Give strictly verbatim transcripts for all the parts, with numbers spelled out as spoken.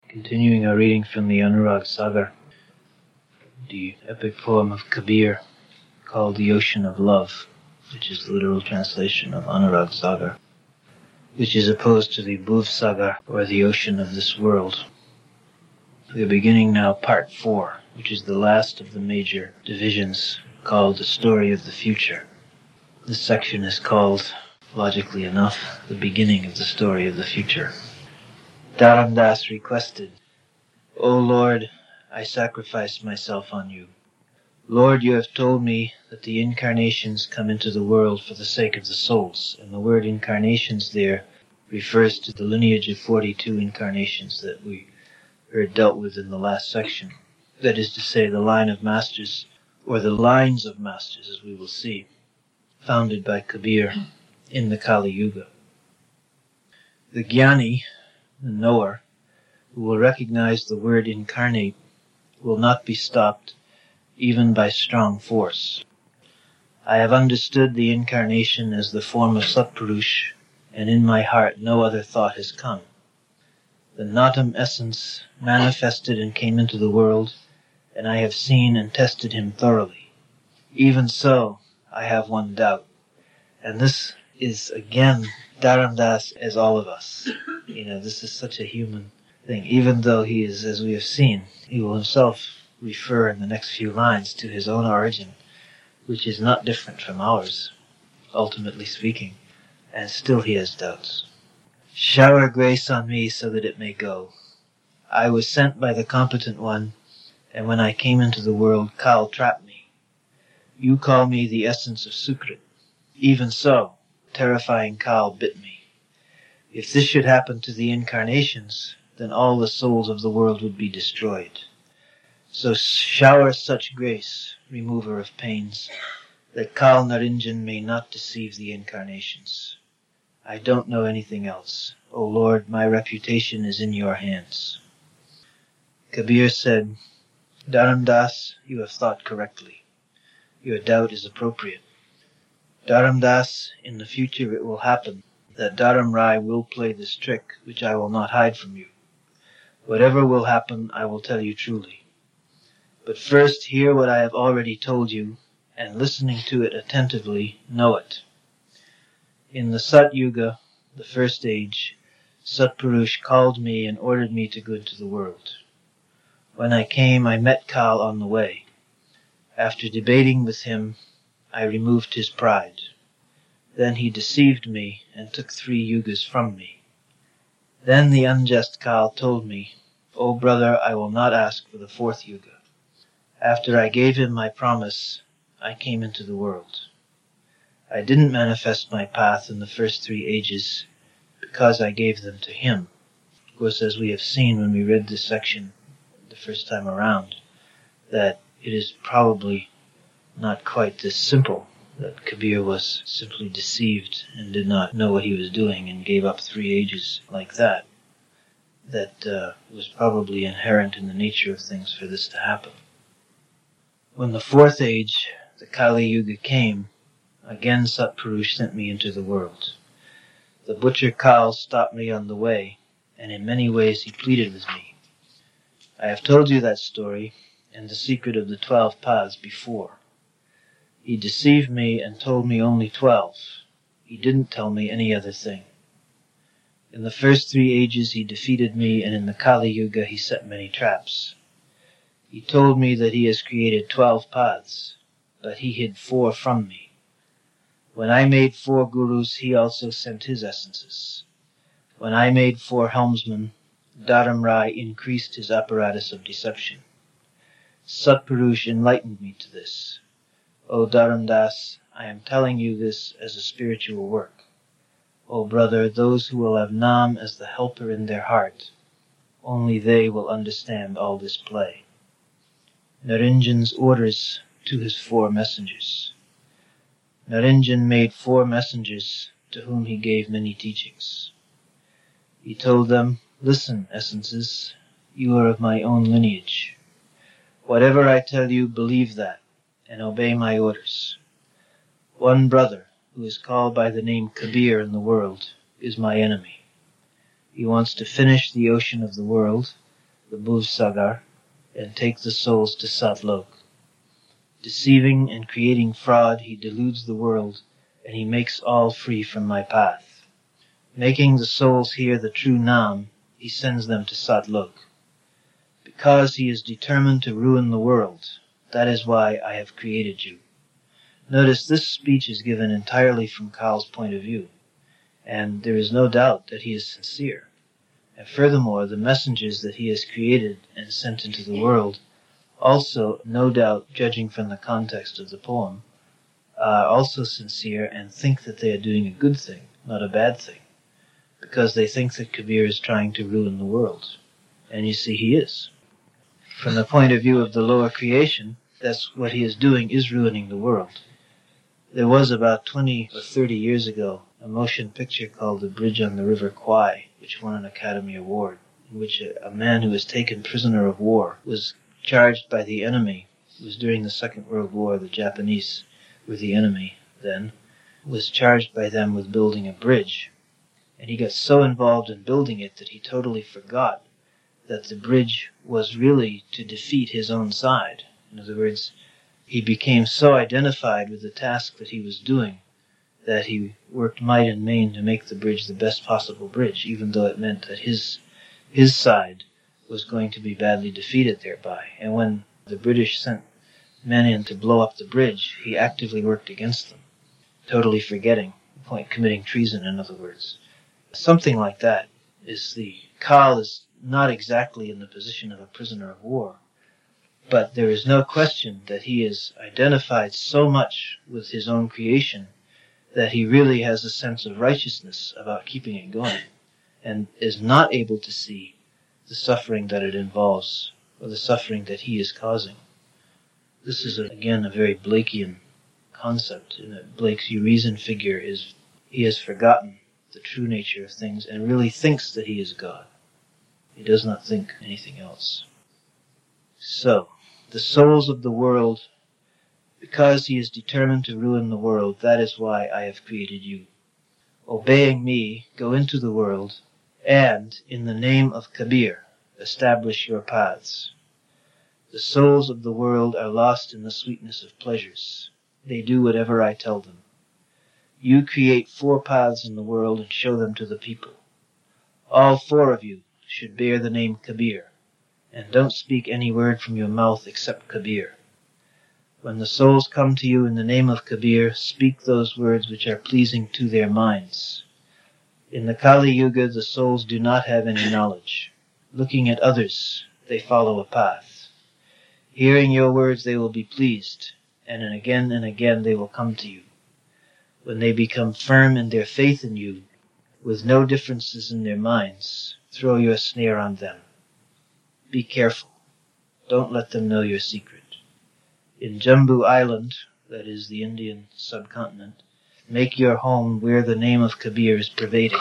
Continuing our reading from the Anurag Sagar, the epic poem of Kabir called The Ocean of Love, which is the literal translation of Anurag Sagar, which is opposed to the Bhuv Sagar, or the ocean of this world. We are beginning now part four, which is the last of the major divisions, called The Story of the Future. This section is called, logically enough, the beginning of the story of the future. Dharam Das requested, "O Lord, I sacrifice myself on you. Lord, you have told me that the incarnations come into the world for the sake of the souls," and the word incarnations there refers to the lineage of forty-two incarnations that we heard dealt with in the last section. That is to say, the line of masters, or the lines of masters, as we will see, founded by Kabir in the Kali Yuga. The Jnani, the knower, who will recognize the word incarnate, will not be stopped even by strong force. I have understood the incarnation as the form of Satpurush, and in my heart no other thought has come. The Natam essence manifested and came into the world, and I have seen and tested him thoroughly. Even so, I have one doubt, and this is again Dharam Das as all of us. You know, this is such a human thing. Even though he is, as we have seen, he will himself refer in the next few lines to his own origin, which is not different from ours, ultimately speaking, and still he has doubts. Shower grace on me so that it may go. I was sent by the competent one, and when I came into the world, Kal trapped me. You call me the essence of Sukrit. Even so, terrifying Kal bit me. If this should happen to the incarnations, then all the souls of the world would be destroyed. So shower such grace, remover of pains, that Kal Narinjan may not deceive the incarnations. I don't know anything else. O Lord, my reputation is in your hands. Kabir said, Dharam Das, you have thought correctly. Your doubt is appropriate. Dharam Das, in the future it will happen that Dharam Rai will play this trick, which I will not hide from you. Whatever will happen, I will tell you truly. But first hear what I have already told you, and listening to it attentively, know it. In the Sat Yuga, the first age, Satpurush called me and ordered me to go into the world. When I came, I met Kal on the way. After debating with him, I removed his pride. Then he deceived me and took three yugas from me. Then the unjust Kal told me, O brother, I will not ask for the fourth yuga. After I gave him my promise, I came into the world. I didn't manifest my path in the first three ages because I gave them to him. Of course, as we have seen when we read this section the first time around, that it is probably not quite this simple, that Kabir was simply deceived and did not know what he was doing and gave up three ages like that. That uh, was probably inherent in the nature of things for this to happen. When the fourth age, the Kali Yuga, came, again Satpurush sent me into the world. The butcher Kal stopped me on the way, and in many ways he pleaded with me. I have told you that story and the secret of the twelve paths before. He deceived me and told me only twelve. He didn't tell me any other thing. In the first three ages he defeated me, and in the Kali Yuga he set many traps. He told me that he has created twelve paths, but he hid four from me. When I made four gurus, he also sent his essences. When I made four helmsmen, Dharam Rai increased his apparatus of deception. Satpurush enlightened me to this. O Dharam Das, I am telling you this as a spiritual work. O brother, those who will have Nam as the helper in their heart, only they will understand all this play. Narinjan's orders to his four messengers. Narinjan made four messengers to whom he gave many teachings. He told them, Listen, essences, you are of my own lineage. Whatever I tell you, believe that, and obey my orders. One brother, who is called by the name Kabir in the world, is my enemy. He wants to finish the ocean of the world, the Bhuvsagar, and take the souls to Satlok. Deceiving and creating fraud, he deludes the world, and he makes all free from my path. Making the souls hear the true Nam, he sends them to Satlok. Because he is determined to ruin the world, that is why I have created you. Notice this speech is given entirely from Kal's point of view, and there is no doubt that he is sincere. And furthermore, the messengers that he has created and sent into the world also, no doubt, judging from the context of the poem, are also sincere and think that they are doing a good thing, not a bad thing, because they think that Kabir is trying to ruin the world. And you see, he is. From the point of view of the lower creation, that's what he is doing, is ruining the world. There was about twenty or thirty years ago a motion picture called The Bridge on the River Kwai, which won an Academy Award, in which a, a man who was taken prisoner of war was charged by the enemy. It was during the Second World War. The Japanese were the enemy then, was charged by them with building a bridge. And he got so involved in building it that he totally forgot that the bridge was really to defeat his own side. In other words, he became so identified with the task that he was doing that he worked might and main to make the bridge the best possible bridge, even though it meant that his his side was going to be badly defeated thereby. And when the British sent men in to blow up the bridge, he actively worked against them, totally forgetting, point committing treason, in other words. Something like that is the... Kal is not exactly in the position of a prisoner of war, but there is no question that he is identified so much with his own creation that he really has a sense of righteousness about keeping it going, and is not able to see the suffering that it involves, or the suffering that he is causing. This is, a, again, a very Blakean concept, in that Blake's Urizen figure is, he has forgotten the true nature of things and really thinks that he is God. He does not think anything else. So, the souls of the world, because he is determined to ruin the world, that is why I have created you. Obeying me, go into the world, and, in the name of Kabir, establish your paths. The souls of the world are lost in the sweetness of pleasures. They do whatever I tell them. You create four paths in the world and show them to the people. All four of you should bear the name Kabir, and don't speak any word from your mouth except Kabir. When the souls come to you in the name of Kabir, speak those words which are pleasing to their minds. In the Kali Yuga, the souls do not have any knowledge. Looking at others, they follow a path. Hearing your words, they will be pleased, and again and again they will come to you. When they become firm in their faith in you, with no differences in their minds, throw your snare on them. Be careful. Don't let them know your secret. In Jambu Island, that is the Indian subcontinent, make your home where the name of Kabir is pervading.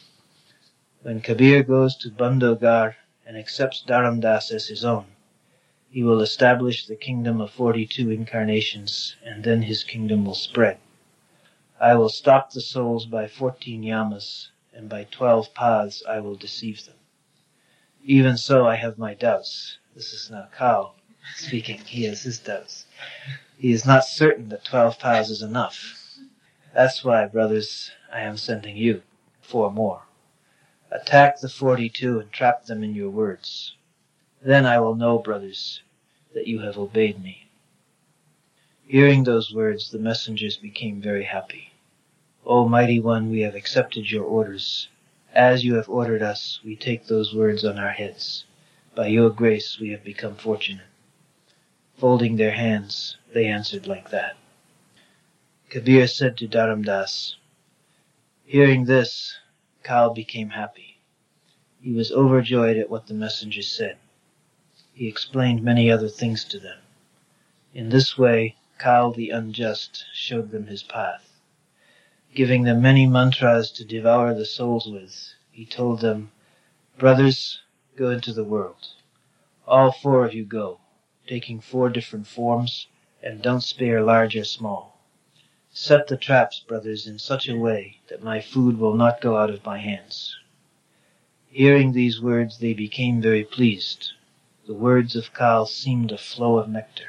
When Kabir goes to Bandogar and accepts Dharamdas as his own, he will establish the kingdom of forty-two incarnations, and then his kingdom will spread. I will stop the souls by fourteen yamas, and by twelve paths I will deceive them. Even so, I have my doubts. This is now Kal speaking. He has his doubts. He is not certain that twelve paths is enough. That's why, brothers, I am sending you four more. Attack the forty-two and trap them in your words. Then I will know, brothers, that you have obeyed me. Hearing those words, the messengers became very happy. O Mighty One, we have accepted your orders. As you have ordered us, we take those words on our heads. By your grace, we have become fortunate. Folding their hands, they answered like that. Kabir said to Dharamdas, hearing this, Kal became happy. He was overjoyed at what the messengers said. He explained many other things to them. In this way, Kal the unjust showed them his path. Giving them many mantras to devour the souls with, he told them, brothers, go into the world. All four of you go, taking four different forms, and don't spare large or small. Set the traps, brothers, in such a way that my food will not go out of my hands. Hearing these words, they became very pleased. The words of Kal seemed a flow of nectar.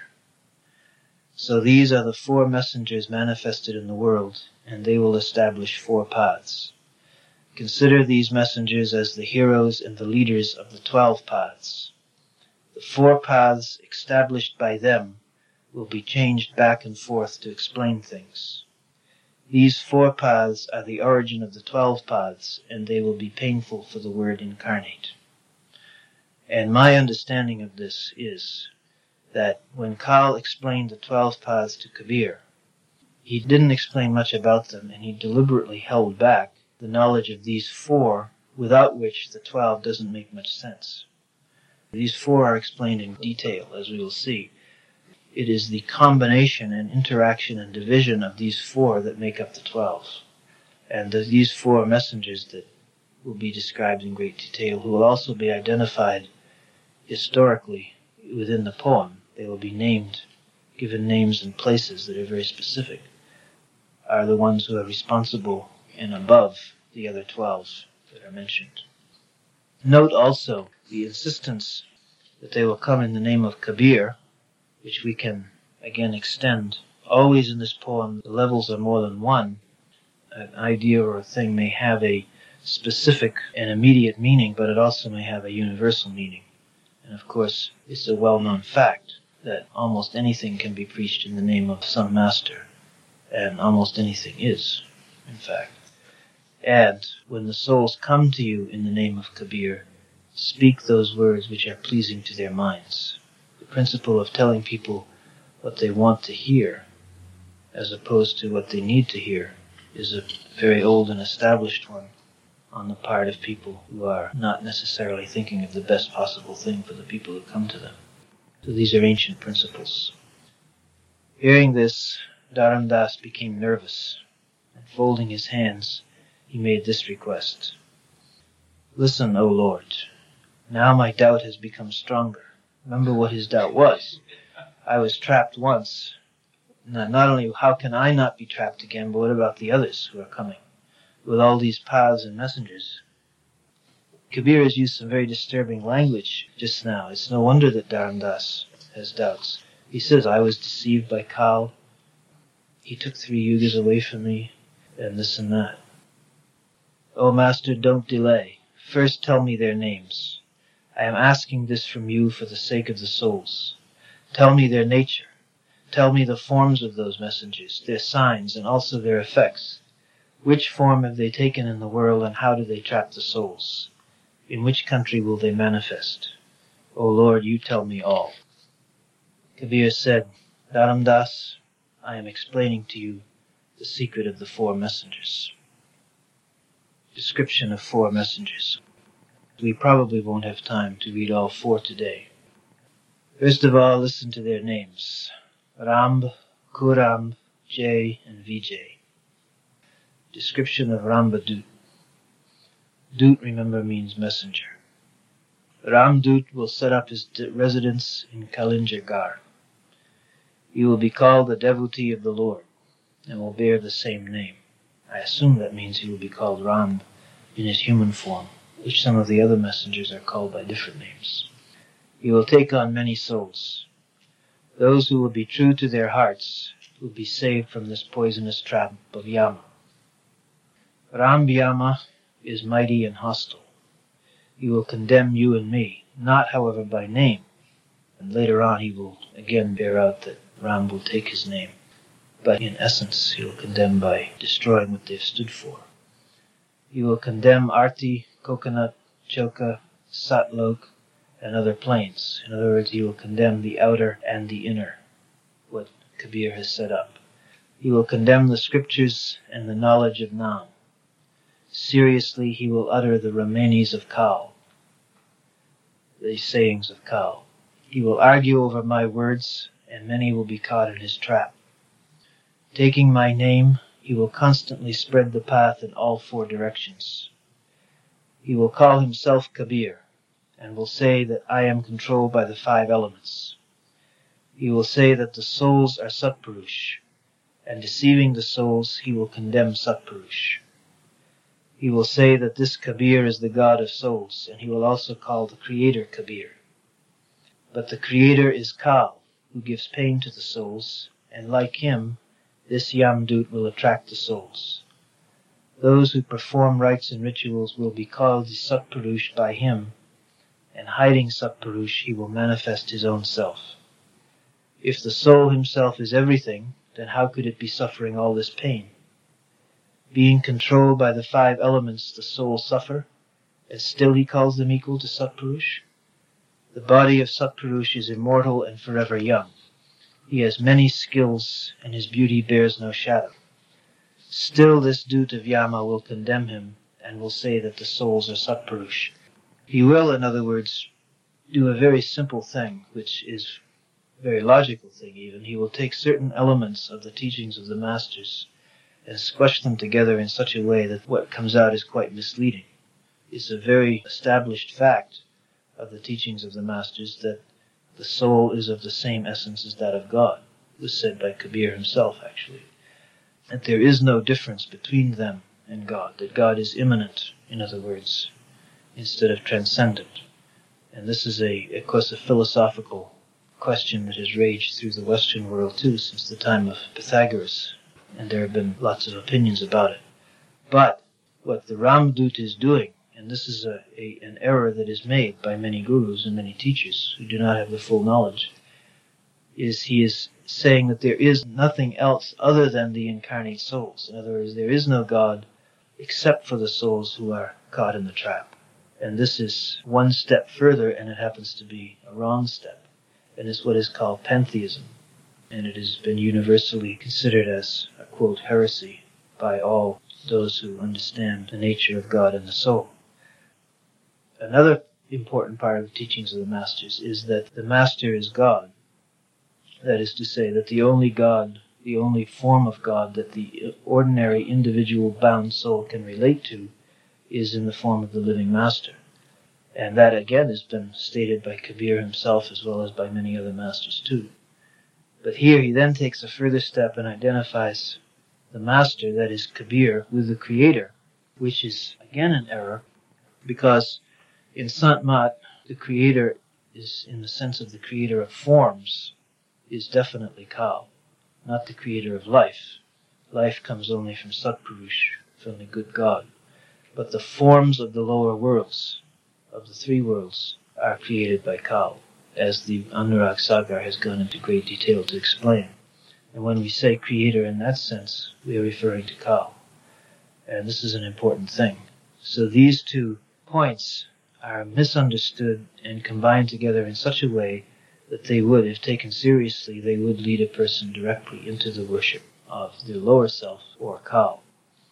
So these are the four messengers manifested in the world, and they will establish four paths. Consider these messengers as the heroes and the leaders of the twelve paths. The four paths established by them will be changed back and forth to explain things. These four paths are the origin of the twelve paths, and they will be painful for the word incarnate. And my understanding of this is that when Kal explained the twelve paths to Kabir, he didn't explain much about them, and he deliberately held back the knowledge of these four, without which the twelve doesn't make much sense. These four are explained in detail, as we will see. It is the combination and interaction and division of these four that make up the twelve. And these four messengers that will be described in great detail, who will also be identified historically within the poem. They will be named, given names and places that are very specific, are the ones who are responsible and above the other twelve that are mentioned. Note also the insistence that they will come in the name of Kabir, which we can again extend. Always in this poem, the levels are more than one. An idea or a thing may have a specific and immediate meaning, but it also may have a universal meaning. And of course, it's a well-known fact that almost anything can be preached in the name of some master, and almost anything is, in fact. And when the souls come to you in the name of Kabir, speak those words which are pleasing to their minds. The principle of telling people what they want to hear, as opposed to what they need to hear, is a very old and established one on the part of people who are not necessarily thinking of the best possible thing for the people who come to them. So these are ancient principles. Hearing this, Dharam Das became nervous, and folding his hands, he made this request. Listen, O Lord, now my doubt has become stronger. Remember what his doubt was. I was trapped once. Not, not only how can I not be trapped again, but what about the others who are coming? With all these paths and messengers. Kabir has used some very disturbing language just now. It's no wonder that Dharam Das has doubts. He says, I was deceived by Kal. He took three yugas away from me, and this and that. Oh, Master, don't delay. First tell me their names. I am asking this from you for the sake of the souls. Tell me their nature. Tell me the forms of those messengers, their signs, and also their effects. Which form have they taken in the world, and how do they trap the souls? In which country will they manifest? O Lord, you tell me all. Kabir said, Dharam Das, I am explaining to you the secret of the four messengers. Description of four messengers. We probably won't have time to read all four today. First of all, listen to their names. Ramb, Kuramb, Jay, and Vijay. Description of Rambadut. Dut, remember, means messenger. Ramdut will set up his residence in Kalinjagar. He will be called the devotee of the Lord, and will bear the same name. I assume that means he will be called Ram in his human form, which some of the other messengers are called by different names. He will take on many souls. Those who will be true to their hearts will be saved from this poisonous trap of Yama. Ram Yama is mighty and hostile. He will condemn you and me, not, however, by name. And later on he will again bear out that Ram will take his name. But in essence, he will condemn by destroying what they've stood for. He will condemn Arti, Coconut, Choka, Satlok, and other planes. In other words, he will condemn the outer and the inner, what Kabir has set up. He will condemn the scriptures and the knowledge of Nam. Seriously, he will utter the Ramanis of Kal, the sayings of Kal. He will argue over my words, and many will be caught in his trap. Taking my name, he will constantly spread the path in all four directions. He will call himself Kabir, and will say that I am controlled by the five elements. He will say that the souls are Satpurush, and deceiving the souls, he will condemn Satpurush. He will say that this Kabir is the God of souls, and he will also call the Creator Kabir. But the Creator is Kal, who gives pain to the souls, and like him, this Yamdut will attract the souls. Those who perform rites and rituals will be called the Satpurush by him, and hiding Satpurush he will manifest his own self. If the soul himself is everything, then how could it be suffering all this pain? Being controlled by the five elements the soul suffer, and still he calls them equal to Satpurush? The body of Satpurush is immortal and forever young. He has many skills, and his beauty bears no shadow. Still this Dut of Yama will condemn him, and will say that the souls are Satpurush. He will, in other words, do a very simple thing, which is a very logical thing even. He will take certain elements of the teachings of the masters and squash them together in such a way that what comes out is quite misleading. It's a very established fact of the teachings of the masters that the soul is of the same essence as that of God. It was said by Kabir himself, actually. That there is no difference between them and God, that God is immanent, in other words, instead of transcendent. And this is, a, of course, a philosophical question that has raged through the Western world too since the time of Pythagoras, and there have been lots of opinions about it. But what the Ramdut is doing, and this is a, a, an error that is made by many gurus and many teachers who do not have the full knowledge, is he is saying that there is nothing else other than the incarnate souls. In other words, there is no God except for the souls who are caught in the trap. And this is one step further, and it happens to be a wrong step. And it's what is called pantheism. And it has been universally considered as a, quote, heresy by all those who understand the nature of God and the soul. Another important part of the teachings of the masters is that the master is God. That is to say, that the only God, the only form of God that the ordinary individual bound soul can relate to is in the form of the living master. And that again has been stated by Kabir himself as well as by many other masters too. But here he then takes a further step and identifies the master, that is Kabir, with the creator, which is again an error, because in Sant Mat, the creator is, in the sense of the creator of forms, is definitely Kal, not the creator of life. Life comes only from Satpurush, from the good God. But the forms of the lower worlds, of the three worlds, are created by Kal, as the Anurag Sagar has gone into great detail to explain. And when we say creator in that sense, we are referring to Kal. And this is an important thing. So these two points are misunderstood and combined together in such a way that they would, if taken seriously, they would lead a person directly into the worship of the lower self, or Kal.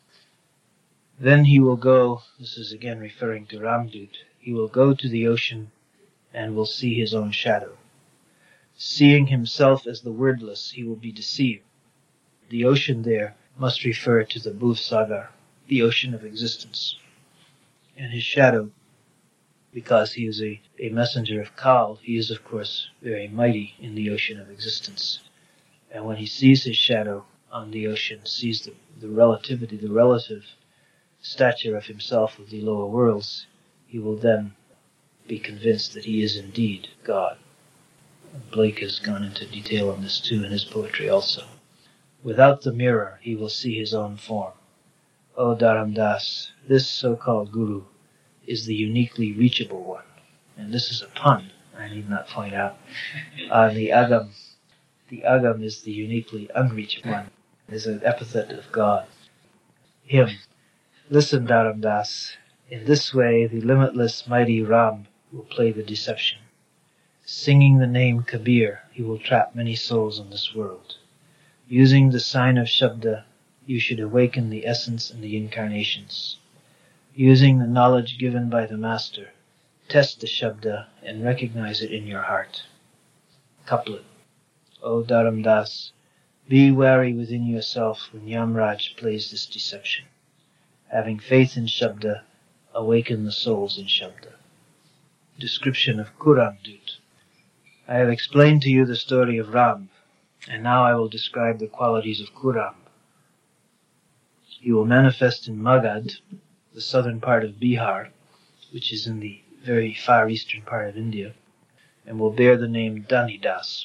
Then he will go, this is again referring to Ramdut, he will go to the ocean and will see his own shadow. Seeing himself as the wordless, he will be deceived. The ocean there must refer to the Bhuv Sagar, the ocean of existence. And his shadow, because he is a, a messenger of Kal, he is of course very mighty in the ocean of existence. And when he sees his shadow on the ocean, sees the, the relativity, the relative stature of himself with the lower worlds, he will then be convinced that he is indeed God. Blake has gone into detail on this too in his poetry also. Without the mirror, he will see his own form. O Dharam Das, this so-called guru is the uniquely reachable one. And this is a pun, I need not point out, on the Agam. The Agam is the uniquely unreachable one. It is an epithet of God. Him. Listen, Dharam Das. In this way, the limitless mighty Ram will play the deception. Singing the name Kabir, he will trap many souls in this world. Using the sign of Shabda, you should awaken the essence and the incarnations. Using the knowledge given by the Master, test the Shabda and recognize it in your heart. Couplet. O Dharam Das, be wary within yourself when Yamraj plays this deception. Having faith in Shabda, awaken the souls in Shabda. Description of Kuramdut. I have explained to you the story of Ram, and now I will describe the qualities of Kuram. He will manifest in Magad, the the southern part of Bihar, which is in the very far eastern part of India, and will bear the name Dhanidas.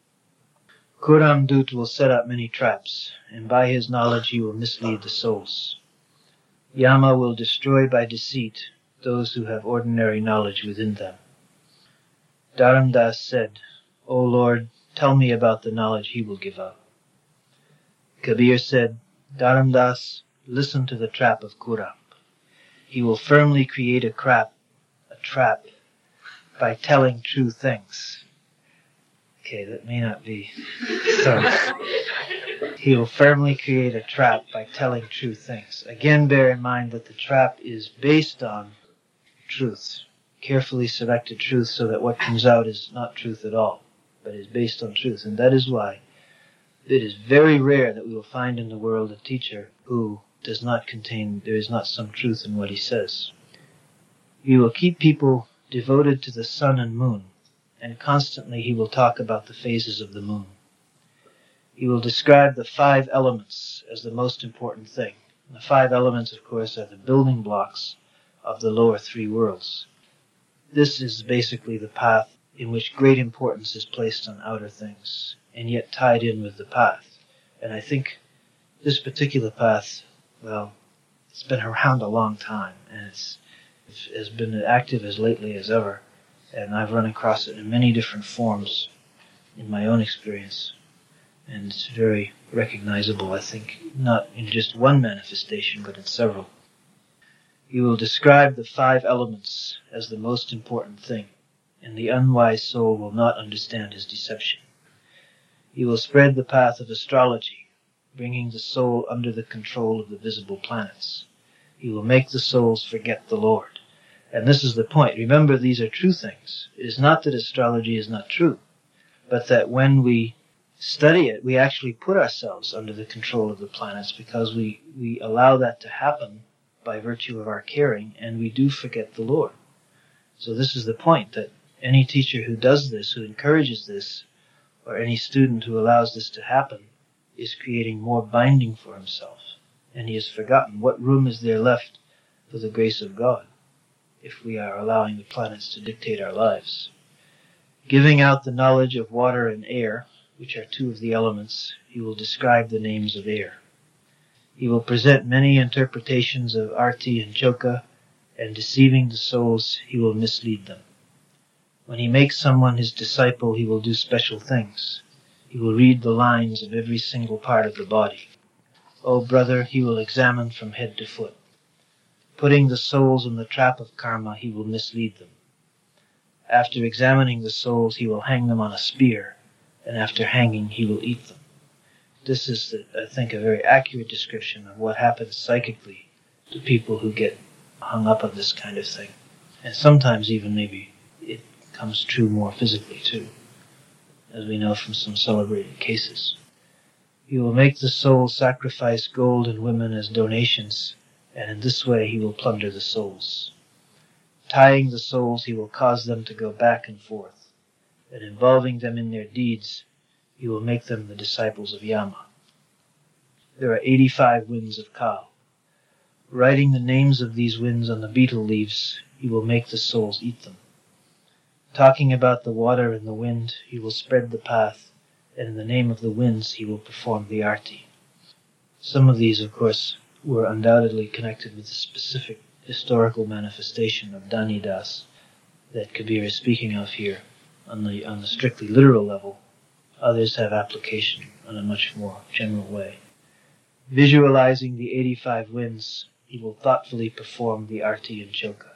Kuram Dut will set up many traps, and by his knowledge he will mislead the souls. Yama will destroy by deceit those who have ordinary knowledge within them. Dharamdas said, O Lord, tell me about the knowledge he will give out. Kabir said, Dharamdas, listen to the trap of Kuram. He will firmly create a trap, a trap by telling true things. Okay, that may not be so. He will firmly create a trap by telling true things. Again, bear in mind that the trap is based on truth, carefully selected truth, so that what comes out is not truth at all, but is based on truth. And that is why it is very rare that we will find in the world a teacher who does not contain, there is not some truth in what he says. He will keep people devoted to the sun and moon, and constantly he will talk about the phases of the moon. He will describe the five elements as the most important thing. And the five elements, of course, are the building blocks of the lower three worlds. This is basically the path in which great importance is placed on outer things, and yet tied in with the path. And I think this particular path, well, it's been around a long time, and it's, it has been active as lately as ever. And I've run across it in many different forms in my own experience. And it's very recognizable, I think, not in just one manifestation, but in several. He will describe the five elements as the most important thing, and the unwise soul will not understand his deception. He will spread the path of astrology, bringing the soul under the control of the visible planets. He will make the souls forget the Lord. And this is the point. Remember, these are true things. It is not that astrology is not true, but that when we study it, we actually put ourselves under the control of the planets, because we, we allow that to happen by virtue of our caring, and we do forget the Lord. So this is the point, that any teacher who does this, who encourages this, or any student who allows this to happen, is creating more binding for himself. And he has forgotten what room is there left for the grace of God, if we are allowing the planets to dictate our lives. Giving out the knowledge of water and air, which are two of the elements, he will describe the names of air. He will present many interpretations of arti and choka, and deceiving the souls, he will mislead them. When he makes someone his disciple, he will do special things. He will read the lines of every single part of the body. O brother, he will examine from head to foot. Putting the souls in the trap of karma, he will mislead them. After examining the souls, he will hang them on a spear, and after hanging, he will eat them. This is, I think, a very accurate description of what happens psychically to people who get hung up on this kind of thing. And sometimes even maybe it comes true more physically too, as we know from some celebrated cases. He will make the soul sacrifice gold and women as donations, and in this way he will plunder the souls. Tying the souls, he will cause them to go back and forth, and involving them in their deeds, he will make them the disciples of Yama. There are eighty-five winds of Kal. Writing the names of these winds on the betel leaves, he will make the souls eat them. Talking about the water and the wind, he will spread the path, and in the name of the winds he will perform the arti. Some of these, of course, were undoubtedly connected with the specific historical manifestation of Dhanidas that Kabir is speaking of here on the, on the strictly literal level. Others have application in a much more general way. Visualizing the eighty-five winds, he will thoughtfully perform the arti and choka.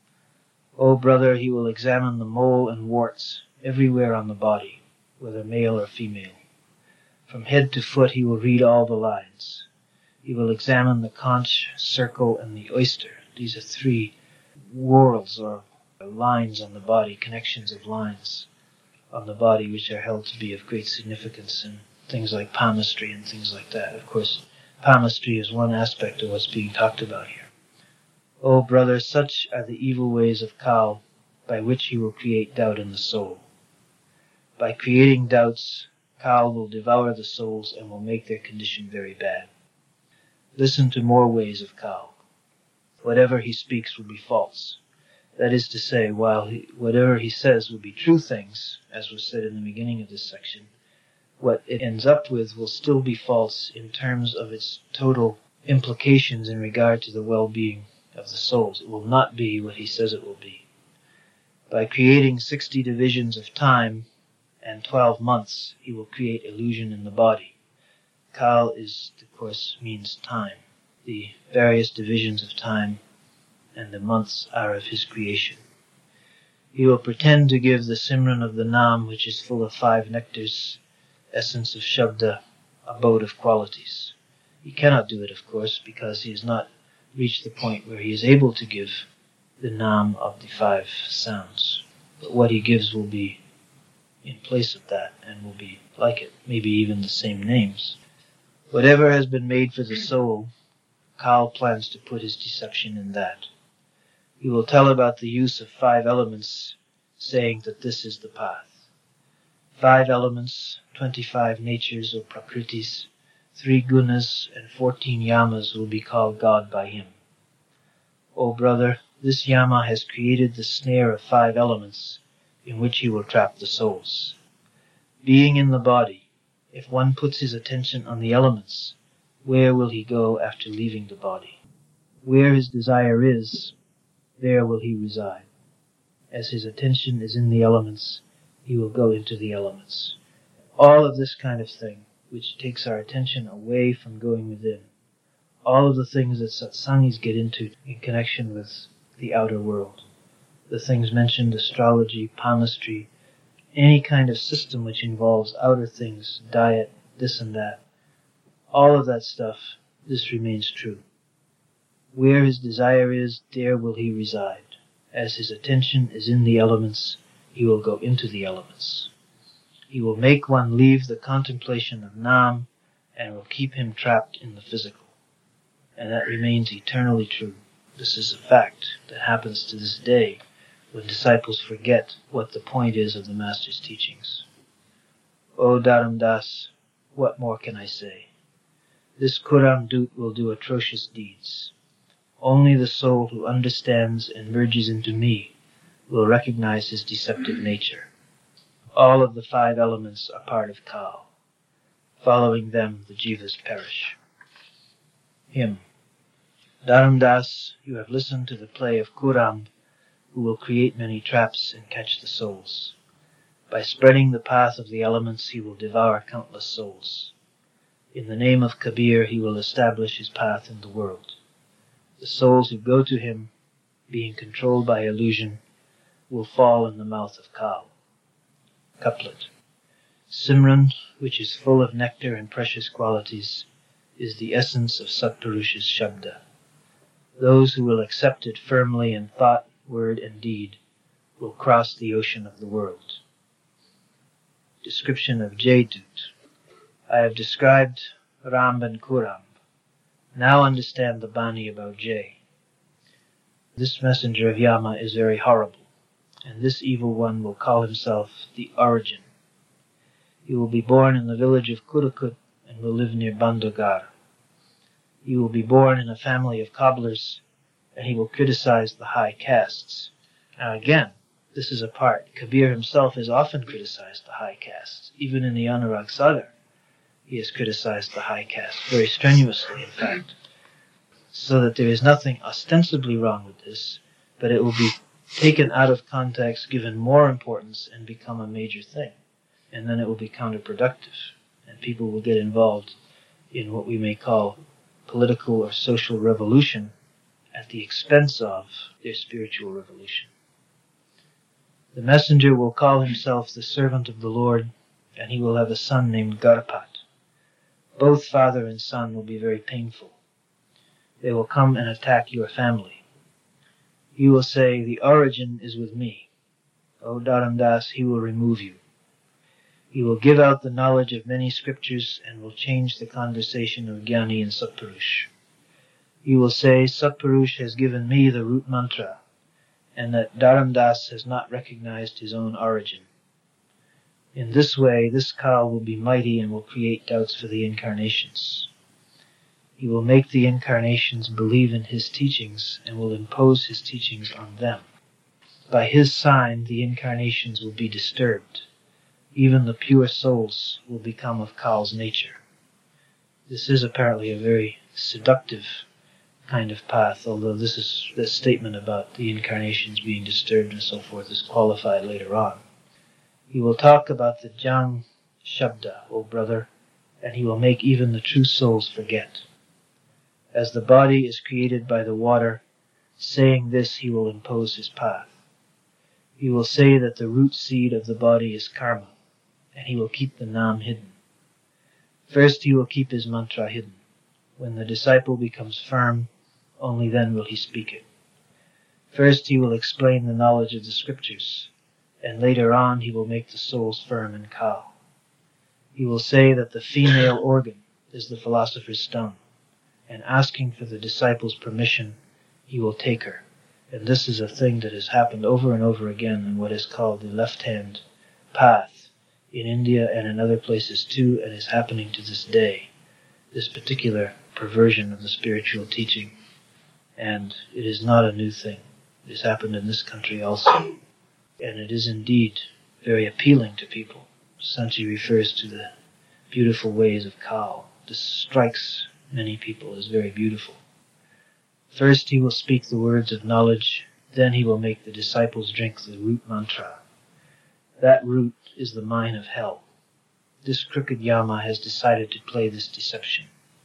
O brother, he will examine the mole and warts everywhere on the body, whether male or female. From head to foot he will read all the lines. He will examine the conch, circle, and the oyster. These are three whorls or lines on the body, connections of lines on the body, which are held to be of great significance in things like palmistry and things like that. Of course, palmistry is one aspect of what's being talked about here. O brother, such are the evil ways of Kal, by which he will create doubt in the soul. By creating doubts, Kal will devour the souls and will make their condition very bad. Listen to more ways of Kal. whatever he speaks will be false. That is to say, while he, whatever he says will be true things, as was said in the beginning of this section, what it ends up with will still be false in terms of its total implications in regard to the well-being of the souls. It will not be what he says it will be. By creating sixty divisions of time and twelve months, he will create illusion in the body. Kal is, of course, means time. The various divisions of time and the months are of his creation. He will pretend to give the Simran of the Nam, which is full of five nectars, essence of Shabda, abode of qualities. He cannot do it, of course, because he has not reached the point where he is able to give the Nam of the five sounds. But what he gives will be in place of that and will be like it, maybe even the same names. Whatever has been made for the soul, Kal plans to put his deception in that. He will tell about the use of five elements, saying that this is the path. Five elements, twenty-five natures or prakritis, three gunas, and fourteen yamas will be called God by him. O brother, this yama has created the snare of five elements in which he will trap the souls. Being in the body, if one puts his attention on the elements, where will he go after leaving the body? Where his desire is, there will he reside. As his attention is in the elements, he will go into the elements. All of this kind of thing, which takes our attention away from going within, all of the things that satsangis get into in connection with the outer world, the things mentioned, astrology, palmistry, any kind of system which involves outer things, diet, this and that, all of that stuff, this remains true. Where his desire is, there will he reside. As his attention is in the elements, he will go into the elements. He will make one leave the contemplation of Nam and will keep him trapped in the physical. And that remains eternally true. This is a fact that happens to this day when disciples forget what the point is of the Master's teachings. O Dharam Das, what more can I say? This Kuram Dut will do atrocious deeds. Only the soul who understands and merges into me will recognize his deceptive nature. All of the five elements are part of Kal. Following them, the jivas perish. Hymn. Dharam Das, you have listened to the play of Kuram, who will create many traps and catch the souls. By spreading the path of the elements, he will devour countless souls. In the name of Kabir, he will establish his path in the world. The souls who go to him, being controlled by illusion, will fall in the mouth of Kal. Couplet. Simran, which is full of nectar and precious qualities, is the essence of Satpurusha's Shabda. Those who will accept it firmly in thought, word, and deed will cross the ocean of the world. Description of Jaydut. I have described Ram and Kuram. Now understand the Bani about Jay. This messenger of Yama is very horrible, and this evil one will call himself the Origin. He will be born in the village of Kurukut and will live near Bandagar. He will be born in a family of cobblers, and he will criticize the high castes. Now again, this is a part. Kabir himself has often criticized the high castes. Even in the Anurag Sagar, he has criticized the high caste, very strenuously, in fact. So that there is nothing ostensibly wrong with this, but it will be taken out of context, given more importance, and become a major thing. And then it will be counterproductive, and people will get involved in what we may call political or social revolution at the expense of their spiritual revolution. The messenger will call himself the servant of the Lord, and he will have a son named Garpat. Both father and son will be very painful. They will come and attack your family. He will say, the Origin is with me. O Dharam Das, he will remove you. He will give out the knowledge of many scriptures and will change the conversation of Jnani and Satpurush. He will say, Satpurush has given me the root mantra, and that Dharam Das has not recognized his own origin. In this way, this Kal will be mighty and will create doubts for the incarnations. He will make the incarnations believe in his teachings and will impose his teachings on them. By his sign, the incarnations will be disturbed. Even the pure souls will become of Kal's nature. This is apparently a very seductive kind of path, although this is this statement about the incarnations being disturbed and so forth is qualified later on. He will talk about the Jang Shabda, O brother, and he will make even the true souls forget. As the body is created by the water, saying this he will impose his path. He will say that the root seed of the body is karma, and he will keep the Nam hidden. First he will keep his mantra hidden. When the disciple becomes firm, only then will he speak it. First he will explain the knowledge of the scriptures, and later on he will make the souls firm in Kal. He will say that the female organ is the philosopher's stone, and asking for the disciple's permission, he will take her. And this is a thing that has happened over and over again in what is called the left-hand path in India and in other places too, and is happening to this day, this particular perversion of the spiritual teaching. And it is not a new thing. It has happened in this country also. And it is indeed very appealing to people. Sanchi refers to the beautiful ways of Kal. This strikes many people as very beautiful. First he will speak the words of knowledge, then he will make the disciples drink the root mantra. That root is the mine of hell. This crooked Yama has decided to play this deception.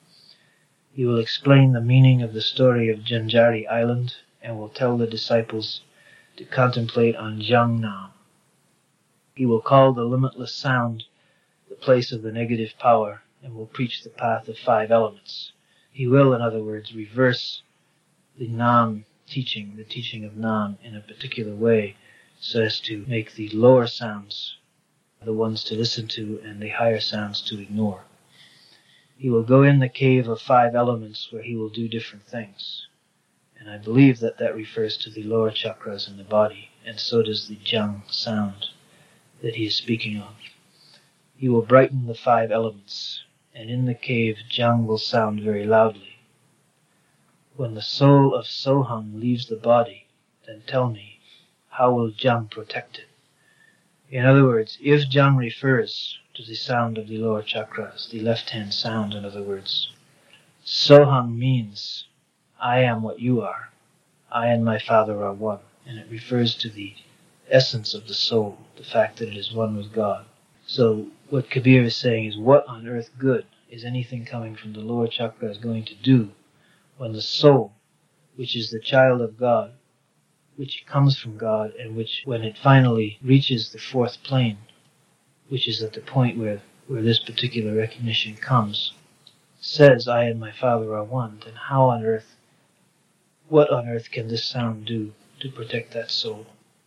He will explain the meaning of the story of Janjari Island and will tell the disciples to contemplate on Jangnam. He will call the limitless sound the place of the negative power and will preach the path of five elements. He will, in other words, reverse the Nam teaching, the teaching of Nam, in a particular way so as to make the lower sounds the ones to listen to and the higher sounds to ignore. He will go in the cave of five elements where he will do different things. And I believe that that refers to the lower chakras in the body, and so does the Jang sound that he is speaking of. He will brighten the five elements, and in the cave Jang will sound very loudly. When the soul of Sohang leaves the body, then tell me, how will Jang protect it? In other words, if Jang refers to the sound of the lower chakras, the left-hand sound, in other words, Sohang means, I am what you are. I and my Father are one. And it refers to the essence of the soul, the fact that it is one with God. So what Kabir is saying is, what on earth good is anything coming from the lower chakras going to do when the soul, which is the child of God, which comes from God, and which, when it finally reaches the fourth plane, which is at the point where, where this particular recognition comes, says, I and my Father are one, then how on earth, what on earth can this sound do to protect that soul?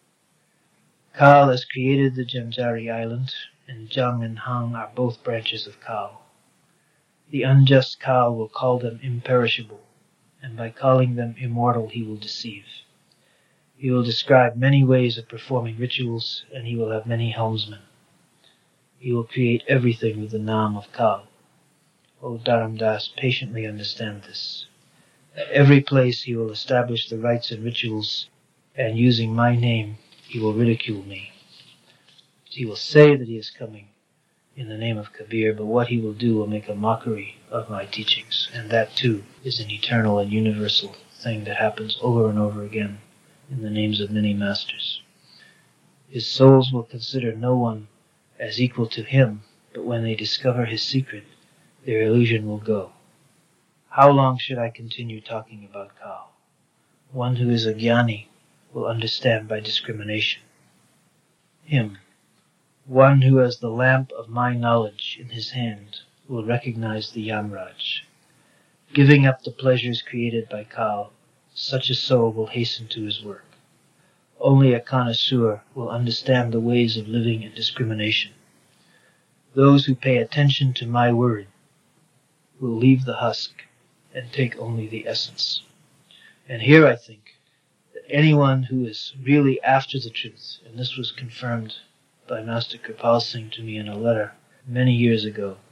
Kal has created the Janjari Island, and Jang and Hang are both branches of Kal. The unjust Kal will call them imperishable, and by calling them immortal he will deceive. He will describe many ways of performing rituals, and he will have many helmsmen. He will create everything with the Nam of Kal. O Dharam Das, patiently understand this. At every place he will establish the rites and rituals, and using my name he will ridicule me. He will say that he is coming in the name of Kabir, but what he will do will make a mockery of my teachings, and that too is an eternal and universal thing that happens over and over again in the names of many masters. His souls will consider no one as equal to him, but when they discover his secret, their illusion will go. How long should I continue talking about Kal? One who is a jnani will understand by discrimination. Him, one who has the lamp of my knowledge in his hand, will recognize the Yamraj. Giving up the pleasures created by Kal, such a soul will hasten to his work. Only a connoisseur will understand the ways of living in discrimination. Those who pay attention to my word will leave the husk and take only the essence. And here I think that anyone who is really after the truth, and this was confirmed by Master Kirpal Singh to me in a letter many years ago,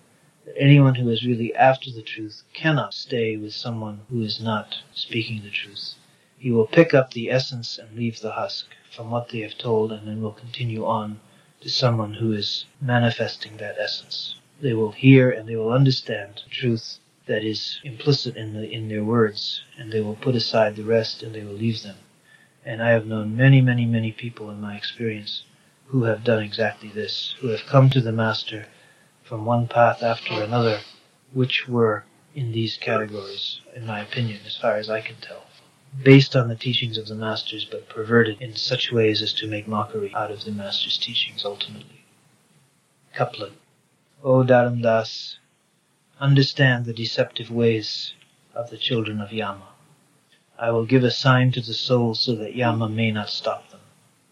that anyone who is really after the truth cannot stay with someone who is not speaking the truth. He will pick up the essence and leave the husk from what they have told, and then will continue on to someone who is manifesting that essence. They will hear and they will understand the truth that is implicit in the in their words, and they will put aside the rest and they will leave them. And I have known many, many, many people in my experience who have done exactly this, who have come to the Master from one path after another, which were in these categories, in my opinion, as far as I can tell, based on the teachings of the Masters, but perverted in such ways as to make mockery out of the Master's teachings ultimately. Couplet. O Dharam Das, understand the deceptive ways of the children of Yama. I will give a sign to the souls so that Yama may not stop them.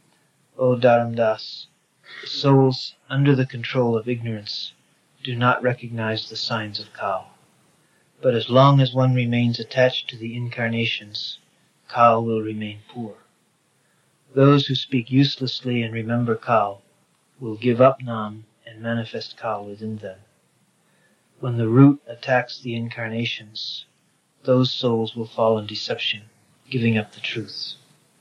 O Dharam Das, the souls under the control of ignorance do not recognize the signs of Kal. But as long as one remains attached to the incarnations, Kal will remain poor. Those who speak uselessly and remember Kal will give up Nam and manifest Kal within them. When the root attacks the incarnations, those souls will fall in deception, giving up the truth.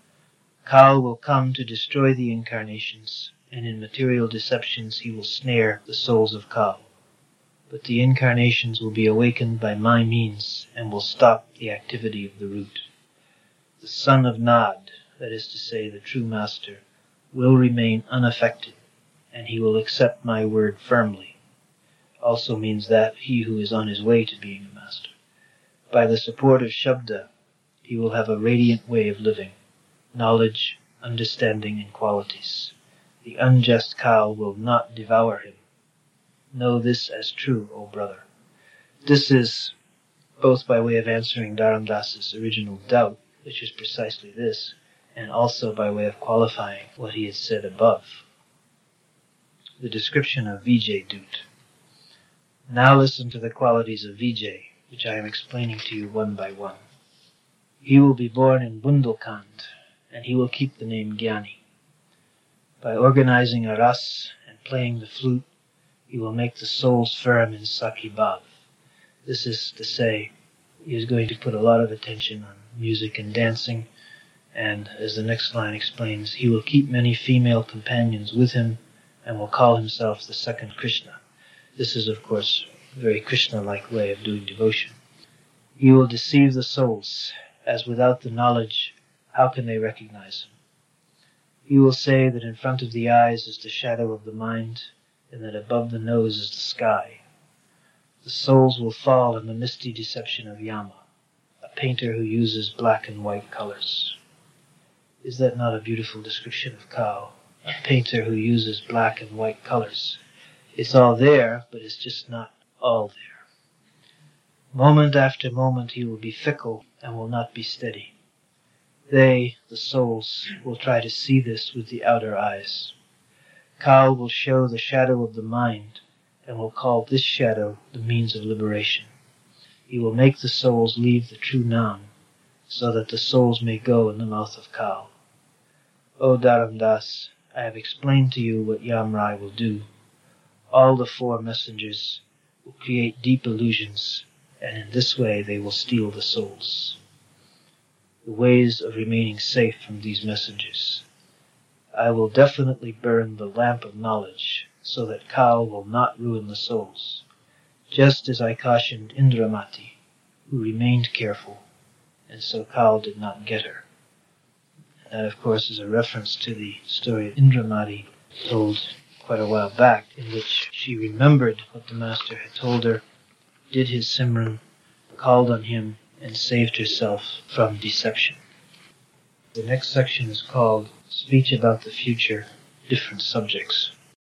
Kal will come to destroy the incarnations, and in material deceptions he will snare the souls of Kal. But the incarnations will be awakened by my means and will stop the activity of the root. The son of Nod, that is to say, the true Master, will remain unaffected, and he will accept my word firmly. Also means that he who is on his way to being a Master. By the support of Shabda, he will have a radiant way of living, knowledge, understanding, and qualities. The unjust Kal will not devour him. Know this as true, O brother. This is both by way of answering Dharam Das's original doubt, which is precisely this, and also by way of qualifying what he had said above. The description of Vijay Dut. Now listen to the qualities of Vijay, which I am explaining to you one by one. He will be born in Bundelkhand, and he will keep the name Gyani. By organizing a ras and playing the flute, he will make the souls firm in Sakhi Bhav. This is to say, he is going to put a lot of attention on music and dancing, and as the next line explains, he will keep many female companions with him and will call himself the second Krishna. This is, of course, a very Krishna-like way of doing devotion. He will deceive the souls, as without the knowledge, how can they recognize him? He will say that in front of the eyes is the shadow of the mind, and that above the nose is the sky. The souls will fall in the misty deception of Yama, a painter who uses black and white colors. Is that not a beautiful description of Kal? A painter who uses black and white colors. It's all there, but it's just not all there. Moment after moment he will be fickle and will not be steady. They, the souls, will try to see this with the outer eyes. Kal will show the shadow of the mind and will call this shadow the means of liberation. He will make the souls leave the true Nam, so that the souls may go in the mouth of Kal. O Dharam Das, I have explained to you what Yamrai will do. All the four messengers will create deep illusions, and in this way they will steal the souls. The ways of remaining safe from these messengers. I will definitely burn the lamp of knowledge, so that Kal will not ruin the souls, just as I cautioned Indramati, who remained careful, and so Kal did not get her. That, of course, is a reference to the story of Indramati told quite a while back, in which she remembered what the Master had told her, did his Simran, called on him, and saved herself from deception. The next section is called Speech About the Future, Different Subjects.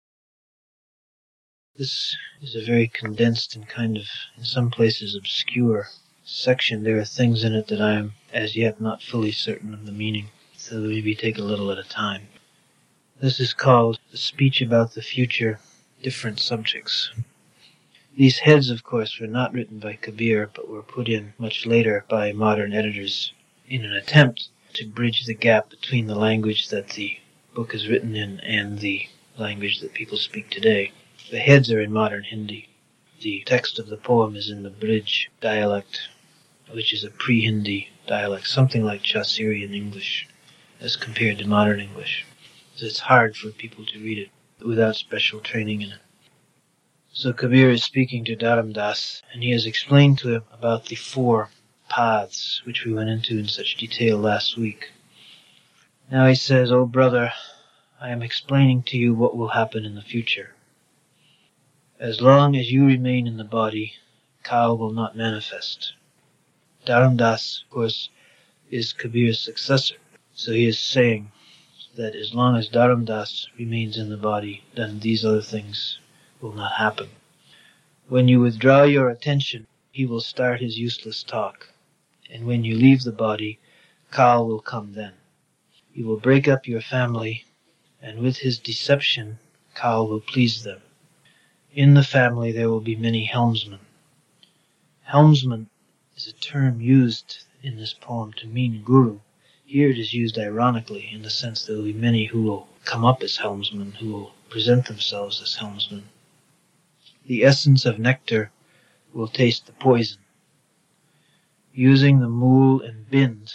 This is a very condensed and kind of, in some places, obscure section. There are things in it that I am as yet not fully certain of the meaning, so maybe take a little at a time. This is called The Speech About the Future, Different Subjects. These heads, of course, were not written by Kabir, but were put in much later by modern editors in an attempt to bridge the gap between the language that the book is written in and the language that people speak today. The heads are in modern Hindi. the text of the poem is in the Brij dialect, which is a pre-Hindi dialect, something like Chaucerian English as compared to modern English. So it's hard for people to read it without special training in it. So Kabir is speaking to Dharam Das, and he has explained to him about the four paths, which we went into in such detail last week. Now he says, "O brother, I am explaining to you what will happen in the future. As long as you remain in the body, Kal will not manifest." Dharam Das, of course, is Kabir's successor. So he is saying that as long as Dharam Das remains in the body, then these other things will not happen. When you withdraw your attention, he will start his useless talk. And when you leave the body, Kal will come then. He will break up your family, and with his deception, Kal will please them. In the family there will be many helmsmen. Helmsman is a term used in this poem to mean guru. Here it is used ironically in the sense there will be many who will come up as helmsmen, who will present themselves as helmsmen. The essence of nectar will taste the poison. Using the mool and bind.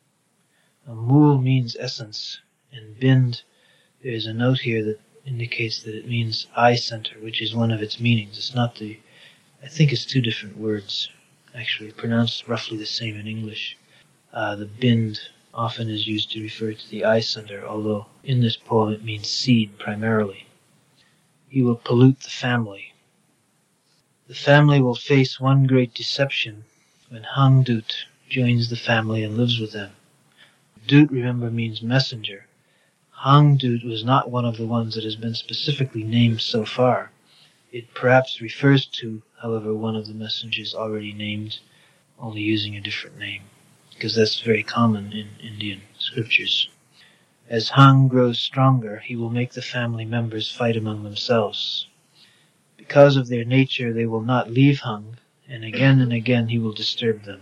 A mool means essence, and bind, there is a note here that indicates that it means eye center, which is one of its meanings. It's not the, I think it's two different words, actually, pronounced roughly the same in English. Uh, the bind often is used to refer to the eye center, although in this poem it means seed primarily. He will pollute the family. The family will face one great deception when Hang Dut joins the family and lives with them. Dut, remember, means messenger. Hang Dut was not one of the ones that has been specifically named so far. It perhaps refers to, however, one of the messengers already named, only using a different name, because that's very common in Indian scriptures. As Hang grows stronger, he will make the family members fight among themselves. Because of their nature, they will not leave Hang, and again and again he will disturb them.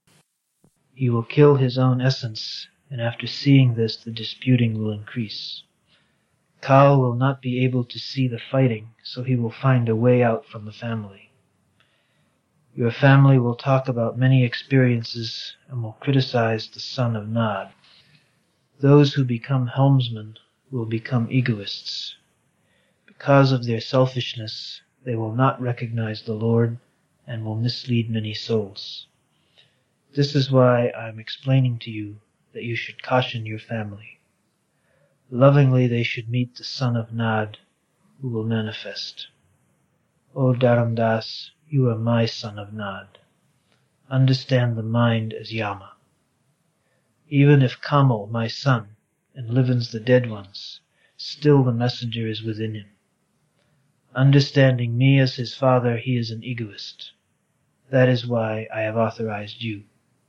He will kill his own essence, and after seeing this, the disputing will increase. Kal will not be able to see the fighting, so he will find a way out from the family. Your family will talk about many experiences and will criticize the son of Nod. Those who become helmsmen will become egoists. Because of their selfishness, they will not recognize the Lord and will mislead many souls. This is why I am explaining to you that you should caution your family. Lovingly they should meet the son of Nod, who will manifest. O Dharam Das, you are my son of Nod. Understand the mind as Yama. Even if Kamal, my son, enlivens the dead ones, still the messenger is within him. Understanding me as his father, he is an egoist. That is why I have authorized you.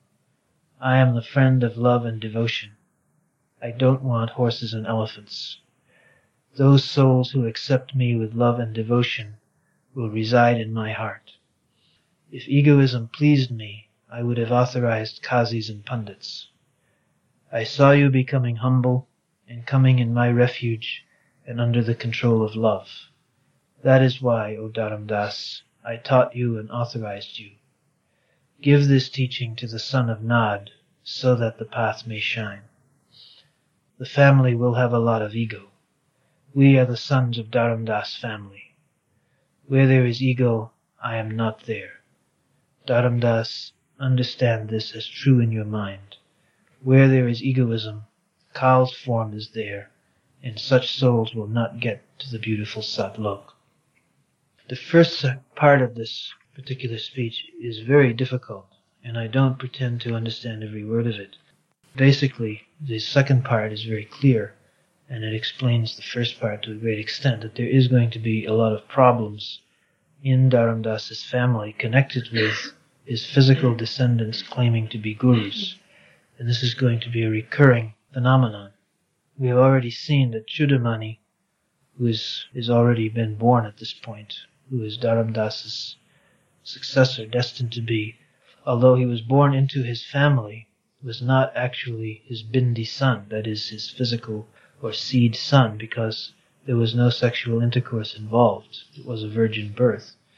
I am the friend of love and devotion. I don't want horses and elephants. Those souls who accept me with love and devotion will reside in my heart. If egoism pleased me, I would have authorized Qazis and Pundits. I saw you becoming humble and coming in my refuge and under the control of love. That is why, O Dharam Das, I taught you and authorized you. Give this teaching to the son of Nod so that the path may shine. The family will have a lot of ego. We are the sons of Dharam Das family. Where there is ego, I am not there. Dharam Das, understand this as true in your mind. Where there is egoism, Kal's form is there, and such souls will not get to the beautiful Satlok. The first part of this particular speech is very difficult, and I don't pretend to understand every word of it. Basically, the second part is very clear, and it explains the first part to a great extent, that there is going to be a lot of problems in Dharam Das's family connected with his physical descendants claiming to be gurus, and this is going to be a recurring phenomenon. We have already seen that Chudamani, who is, is already been born at this point, who is Dharam Das's successor, destined to be, although he was born into his family, was not actually his Bindi son, that is, his physical or seed son, because there was no sexual intercourse involved. It was a virgin birth.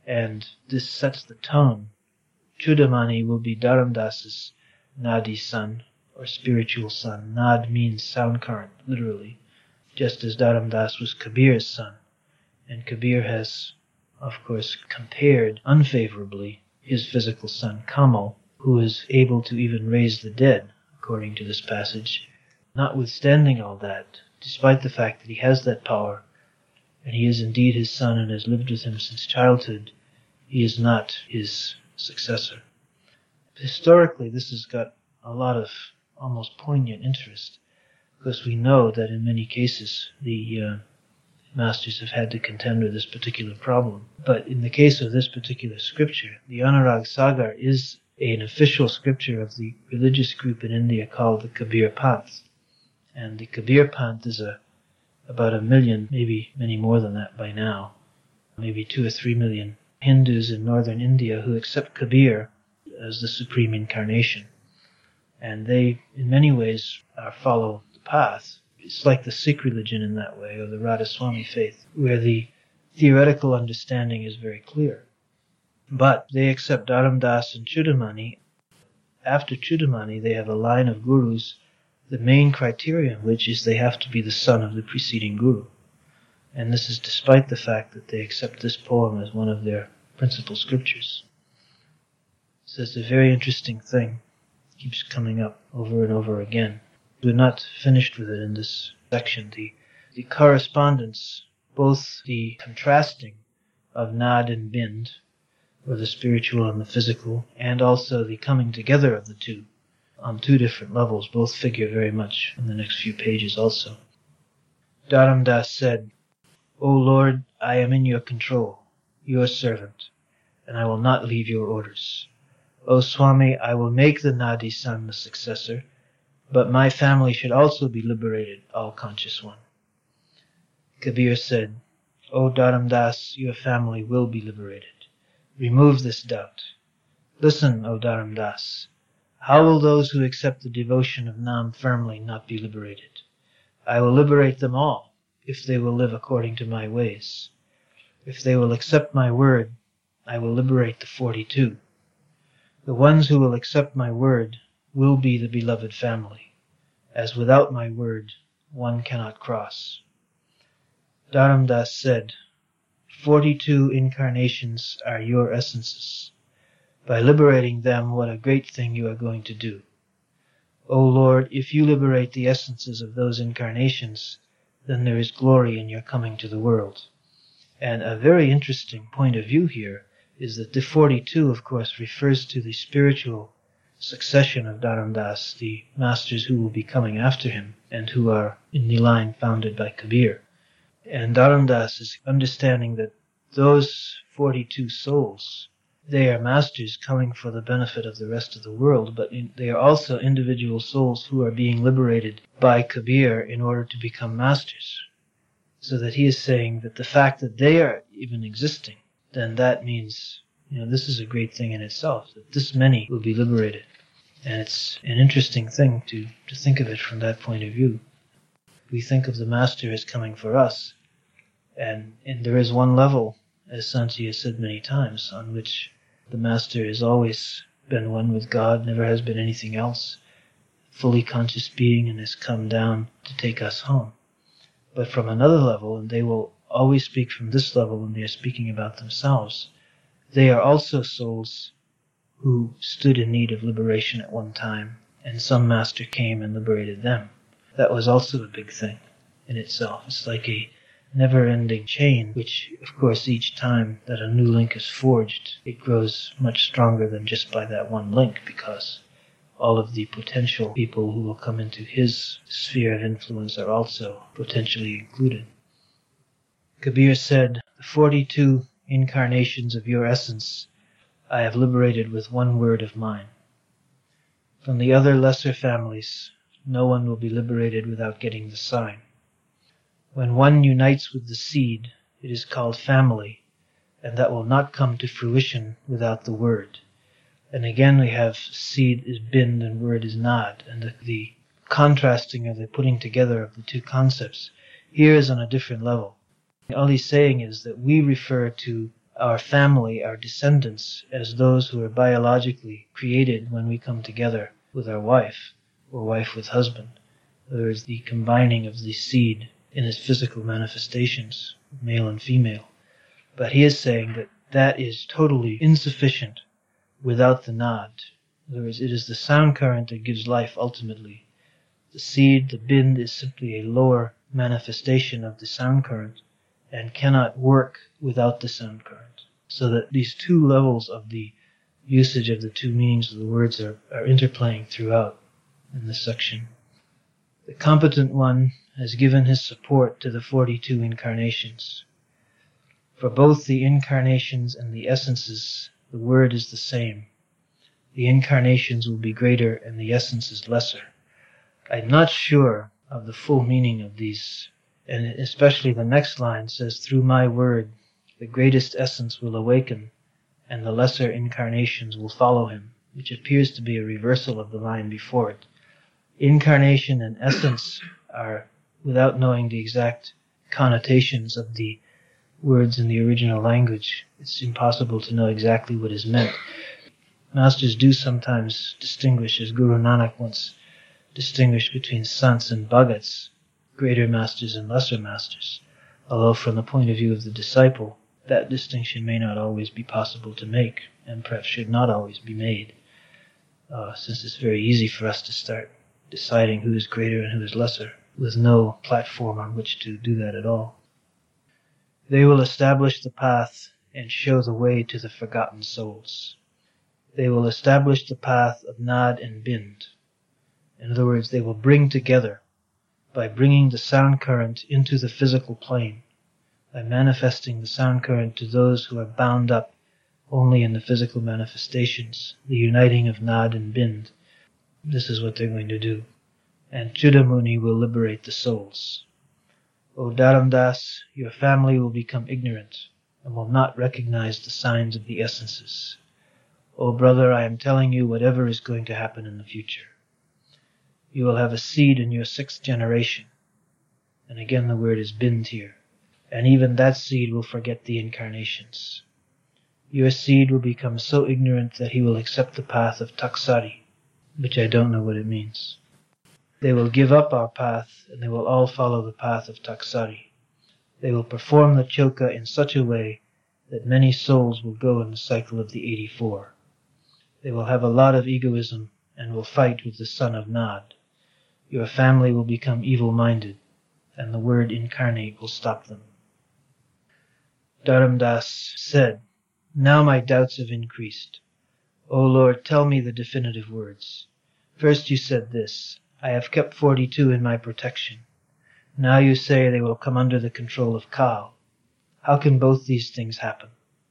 and this sets the tone. Chudamani will be Dharamdas's Nadi son, or spiritual son. Nad means sound current, literally, just as Dharamdas was Kabir's son. And Kabir has, of course, compared unfavorably his physical son, Kamal, who is able to even raise the dead, according to this passage. Notwithstanding all that, despite the fact that he has that power, and he is indeed his son and has lived with him since childhood, he is not his successor. Historically, this has got a lot of almost poignant interest, because we know that in many cases the uh, masters have had to contend with this particular problem. But in the case of this particular scripture, the Anurag Sagar is an official scripture of the religious group in India called the Kabir Panth. And the Kabir Panth is a, about a million, maybe many more than that by now, maybe two or three million Hindus in northern India who accept Kabir as the supreme incarnation. And they, in many ways, uh, follow the path. It's like the Sikh religion in that way, or the Radhaswami faith, where the theoretical understanding is very clear. But they accept Dharamdas and Chudamani. After Chudamani, they have a line of gurus, the main criterion of which is they have to be the son of the preceding guru. And this is despite the fact that they accept this poem as one of their principal scriptures. So it's a very interesting thing. It keeps coming up over and over again. We're not finished with it in this section. The, the correspondence, both the contrasting of Nad and Bind, or the spiritual and the physical, and also the coming together of the two on two different levels, both figure very much in the next few pages also. Dharamdas said, O Lord, I am in your control, your servant, and I will not leave your orders. O Swami, I will make the Nadi son the successor, but my family should also be liberated, all-conscious one. Kabir said, O Dharamdas, your family will be liberated. Remove this doubt. Listen, O Dharamdas. How will those who accept the devotion of Nam firmly not be liberated? I will liberate them all, if they will live according to my ways. If they will accept my word, I will liberate the forty-two. The ones who will accept my word will be the beloved family, as without my word one cannot cross. Dharamdas said, Forty-two incarnations are your essences. By liberating them, what a great thing you are going to do. O Lord, if you liberate the essences of those incarnations, then there is glory in your coming to the world. And a very interesting point of view here is that the forty-two, of course, refers to the spiritual succession of Dharamdas, the masters who will be coming after him, and who are in the line founded by Kabir. And Dharamdas is understanding that those forty-two souls, they are masters coming for the benefit of the rest of the world, but in, they are also individual souls who are being liberated by Kabir in order to become masters. So that he is saying that the fact that they are even existing, then that means, you know, this is a great thing in itself, that this many will be liberated. And it's an interesting thing to, to think of it from that point of view. We think of the master as coming for us, and, and there is one level, as Santi has said many times, on which the master has always been one with God, never has been anything else, fully conscious being, and has come down to take us home. But from another level, and they will always speak from this level when they are speaking about themselves, they are also souls who stood in need of liberation at one time, and some master came and liberated them. That was also a big thing in itself. It's like a never-ending chain, which, of course, each time that a new link is forged, it grows much stronger than just by that one link, because all of the potential people who will come into his sphere of influence are also potentially included. Kabir said, the forty-two incarnations of your essence I have liberated with one word of mine. From the other lesser families, no one will be liberated without getting the sign. When one unites with the seed, it is called family, and that will not come to fruition without the word. And again we have seed is bind and word is nad, and the, the contrasting or the putting together of the two concepts here is on a different level. All he's saying is that we refer to our family, our descendants, as those who are biologically created when we come together with our wife, or wife with husband. There is the combining of the seed in its physical manifestations, male and female. But he is saying that that is totally insufficient without the nad. In other words, it is the sound current that gives life ultimately. The seed, the bind, is simply a lower manifestation of the sound current and cannot work without the sound current. So that these two levels of the usage of the two meanings of the words are, are interplaying throughout in this section. The competent one has given his support to the forty-two incarnations. For both the incarnations and the essences, the word is the same. The incarnations will be greater and the essences lesser. I'm not sure of the full meaning of these, and especially the next line says, through my word, the greatest essence will awaken, and the lesser incarnations will follow him, which appears to be a reversal of the line before it. Incarnation and essence are, without knowing the exact connotations of the words in the original language, it's impossible to know exactly what is meant. Masters do sometimes distinguish, as Guru Nanak once distinguished between sants and bhagats, greater masters and lesser masters, although from the point of view of the disciple, that distinction may not always be possible to make, and perhaps should not always be made, uh, since it's very easy for us to start deciding who is greater and who is lesser, with no platform on which to do that at all. They will establish the path and show the way to the forgotten souls. They will establish the path of nad and bind. In other words, they will bring together, by bringing the sound current into the physical plane, by manifesting the sound current to those who are bound up only in the physical manifestations, the uniting of nad and bind. This is what they're going to do. And Chudamuni will liberate the souls. O Dharamdas, your family will become ignorant and will not recognize the signs of the essences. O brother, I am telling you whatever is going to happen in the future. You will have a seed in your sixth generation. And again the word is bind here. And even that seed will forget the incarnations. Your seed will become so ignorant that he will accept the path of taksari, which I don't know what it means. They will give up our path, and they will all follow the path of taksari. They will perform the choka in such a way that many souls will go in the cycle of the eighty-four. They will have a lot of egoism and will fight with the son of Nad. Your family will become evil-minded, and the word incarnate will stop them. Dharamdas said, now my doubts have increased. O Lord, tell me the definitive words. First you said this, I have kept forty-two in my protection. Now you say they will come under the control of Kal. How can both these things happen?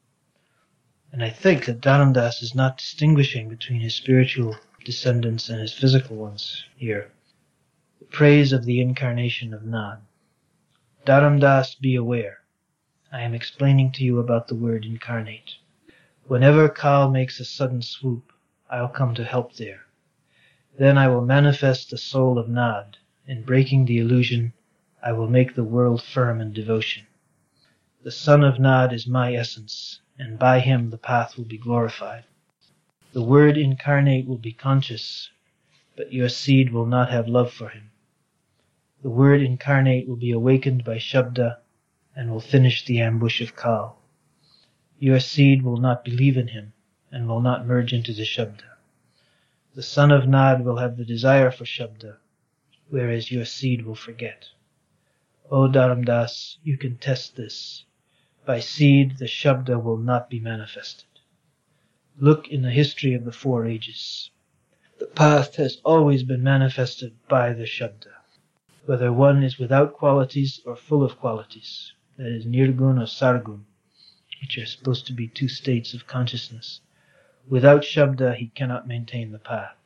And I think that Dharamdas is not distinguishing between his spiritual descendants and his physical ones here. The praise of the incarnation of Nad. Dharamdas, be aware. I am explaining to you about the word incarnate. Whenever Kal makes a sudden swoop, I'll come to help there. Then I will manifest the soul of Nad. In breaking the illusion, I will make the world firm in devotion. The son of Nad is my essence, and by him the path will be glorified. The word incarnate will be conscious, but your seed will not have love for him. The word incarnate will be awakened by Shabda and will finish the ambush of Kal. Your seed will not believe in him and will not merge into the Shabda. The son of Nad will have the desire for Shabda, whereas your seed will forget. O Dharamdas, you can test this. By seed, the Shabda will not be manifested. Look in the history of the four ages. The path has always been manifested by the Shabda, whether one is without qualities or full of qualities, that is Nirgun or Sargun, which are supposed to be two states of consciousness. Without Shabda, he cannot maintain the path.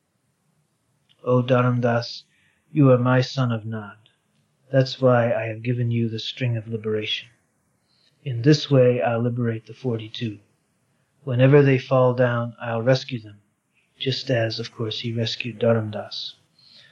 O Dharamdas, you are my son of Nad. That's why I have given you the string of liberation. In this way, I'll liberate the forty-two. Whenever they fall down, I'll rescue them, just as, of course, he rescued Dharamdas.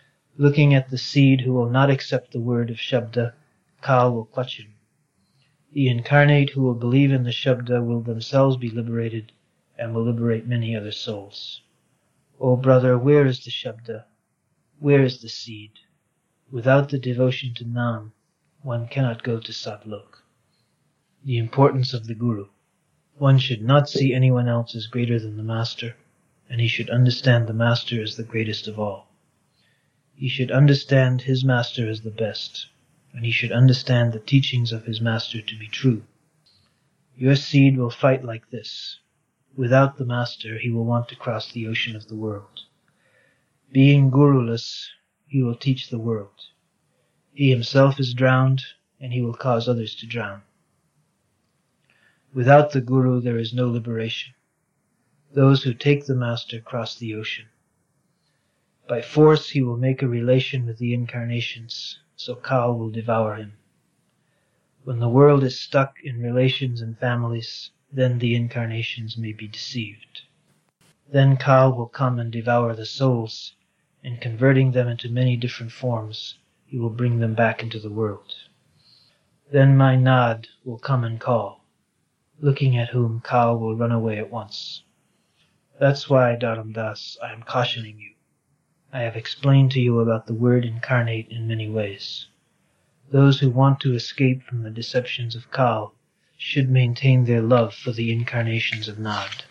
Looking at the seed who will not accept the word of Shabda, Kal will clutch him. The incarnate who will believe in the Shabda will themselves be liberated and will liberate many other souls. O brother, where is the Shabda? Where is the seed? Without the devotion to Nam, one cannot go to Satlok. The importance of the Guru. One should not see anyone else as greater than the Master, and he should understand the Master as the greatest of all. He should understand his Master as the best, and he should understand the teachings of his Master to be true. Your seed will fight like this. Without the Master, he will want to cross the ocean of the world. Being Guruless, he will teach the world. He himself is drowned, and he will cause others to drown. Without the Guru, there is no liberation. Those who take the Master cross the ocean. By force, he will make a relation with the incarnations, so Kal will devour him. When the world is stuck in relations and families, then the incarnations may be deceived. Then Kal will come and devour the souls, and converting them into many different forms, he will bring them back into the world. Then my Nad will come and call, looking at whom Kal will run away at once. That's why, Dharam Das, I am cautioning you. I have explained to you about the word incarnate in many ways. Those who want to escape from the deceptions of Kal should maintain their love for the incarnations of Nod.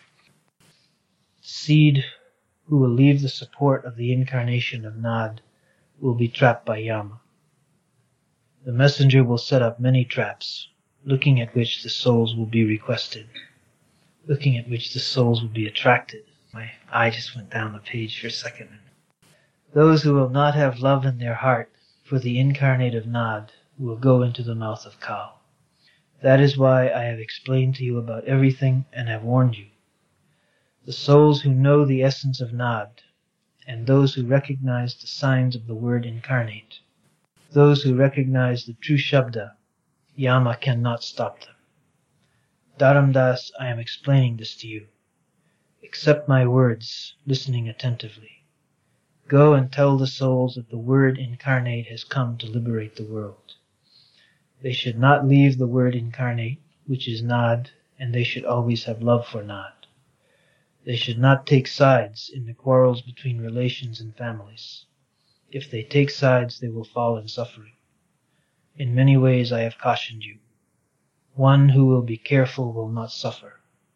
Seed who will leave the support of the incarnation of Nod will be trapped by Yama. The messenger will set up many traps, looking at which the souls will be requested, looking at which the souls will be attracted. My eye just went down the page for a second. Those who will not have love in their heart for the incarnate of Nod will go into the mouth of Kal. That is why I have explained to you about everything and have warned you. The souls who know the essence of Nod, and those who recognize the signs of the word incarnate, those who recognize the true Shabda, Yama cannot stop them. Dharam Das, I am explaining this to you. Accept my words, listening attentively. Go and tell the souls that the word incarnate has come to liberate the world. They should not leave the word incarnate, which is Nod, and they should always have love for Nod. They should not take sides in the quarrels between relations and families. If they take sides, they will fall in suffering. In many ways I have cautioned you. One who will be careful will not suffer.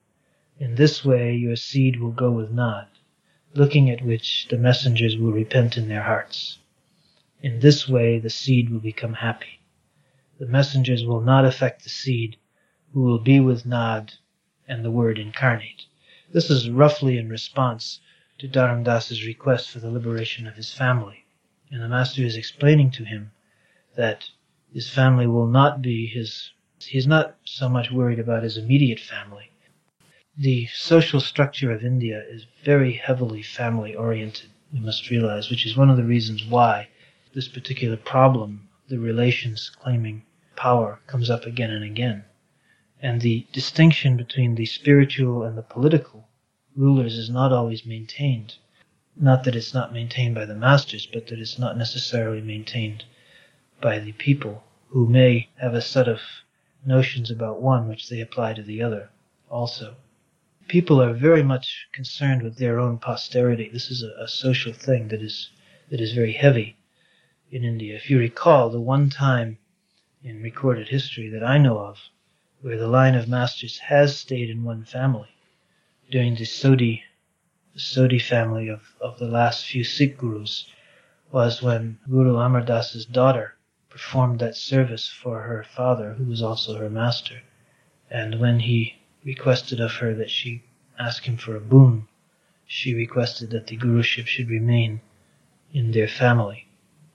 In this way your seed will go with Nod, looking at which the messengers will repent in their hearts. In this way the seed will become happy. The messengers will not affect the seed, who will be with Nod and the word incarnate. This is roughly in response to Dharam Das's request for the liberation of his family. And the Master is explaining to him that his family will not be his... He's not so much worried about his immediate family. The social structure of India is very heavily family-oriented, you must realize, which is one of the reasons why this particular problem, the relations claiming power, comes up again and again. And the distinction between the spiritual and the political rulers is not always maintained. Not that it's not maintained by the masters, but that it's not necessarily maintained by the people, who may have a set of notions about one which they apply to the other also. People are very much concerned with their own posterity. This is a, a social thing that is that is very heavy in India. If you recall, the one time in recorded history that I know of where the line of masters has stayed in one family, during the Sodhi, the Sodhi family of, of the last few Sikh gurus, was when Guru Amar Das's daughter performed that service for her father, who was also her master. And when he requested of her that she ask him for a boon, she requested that the guruship should remain in their family.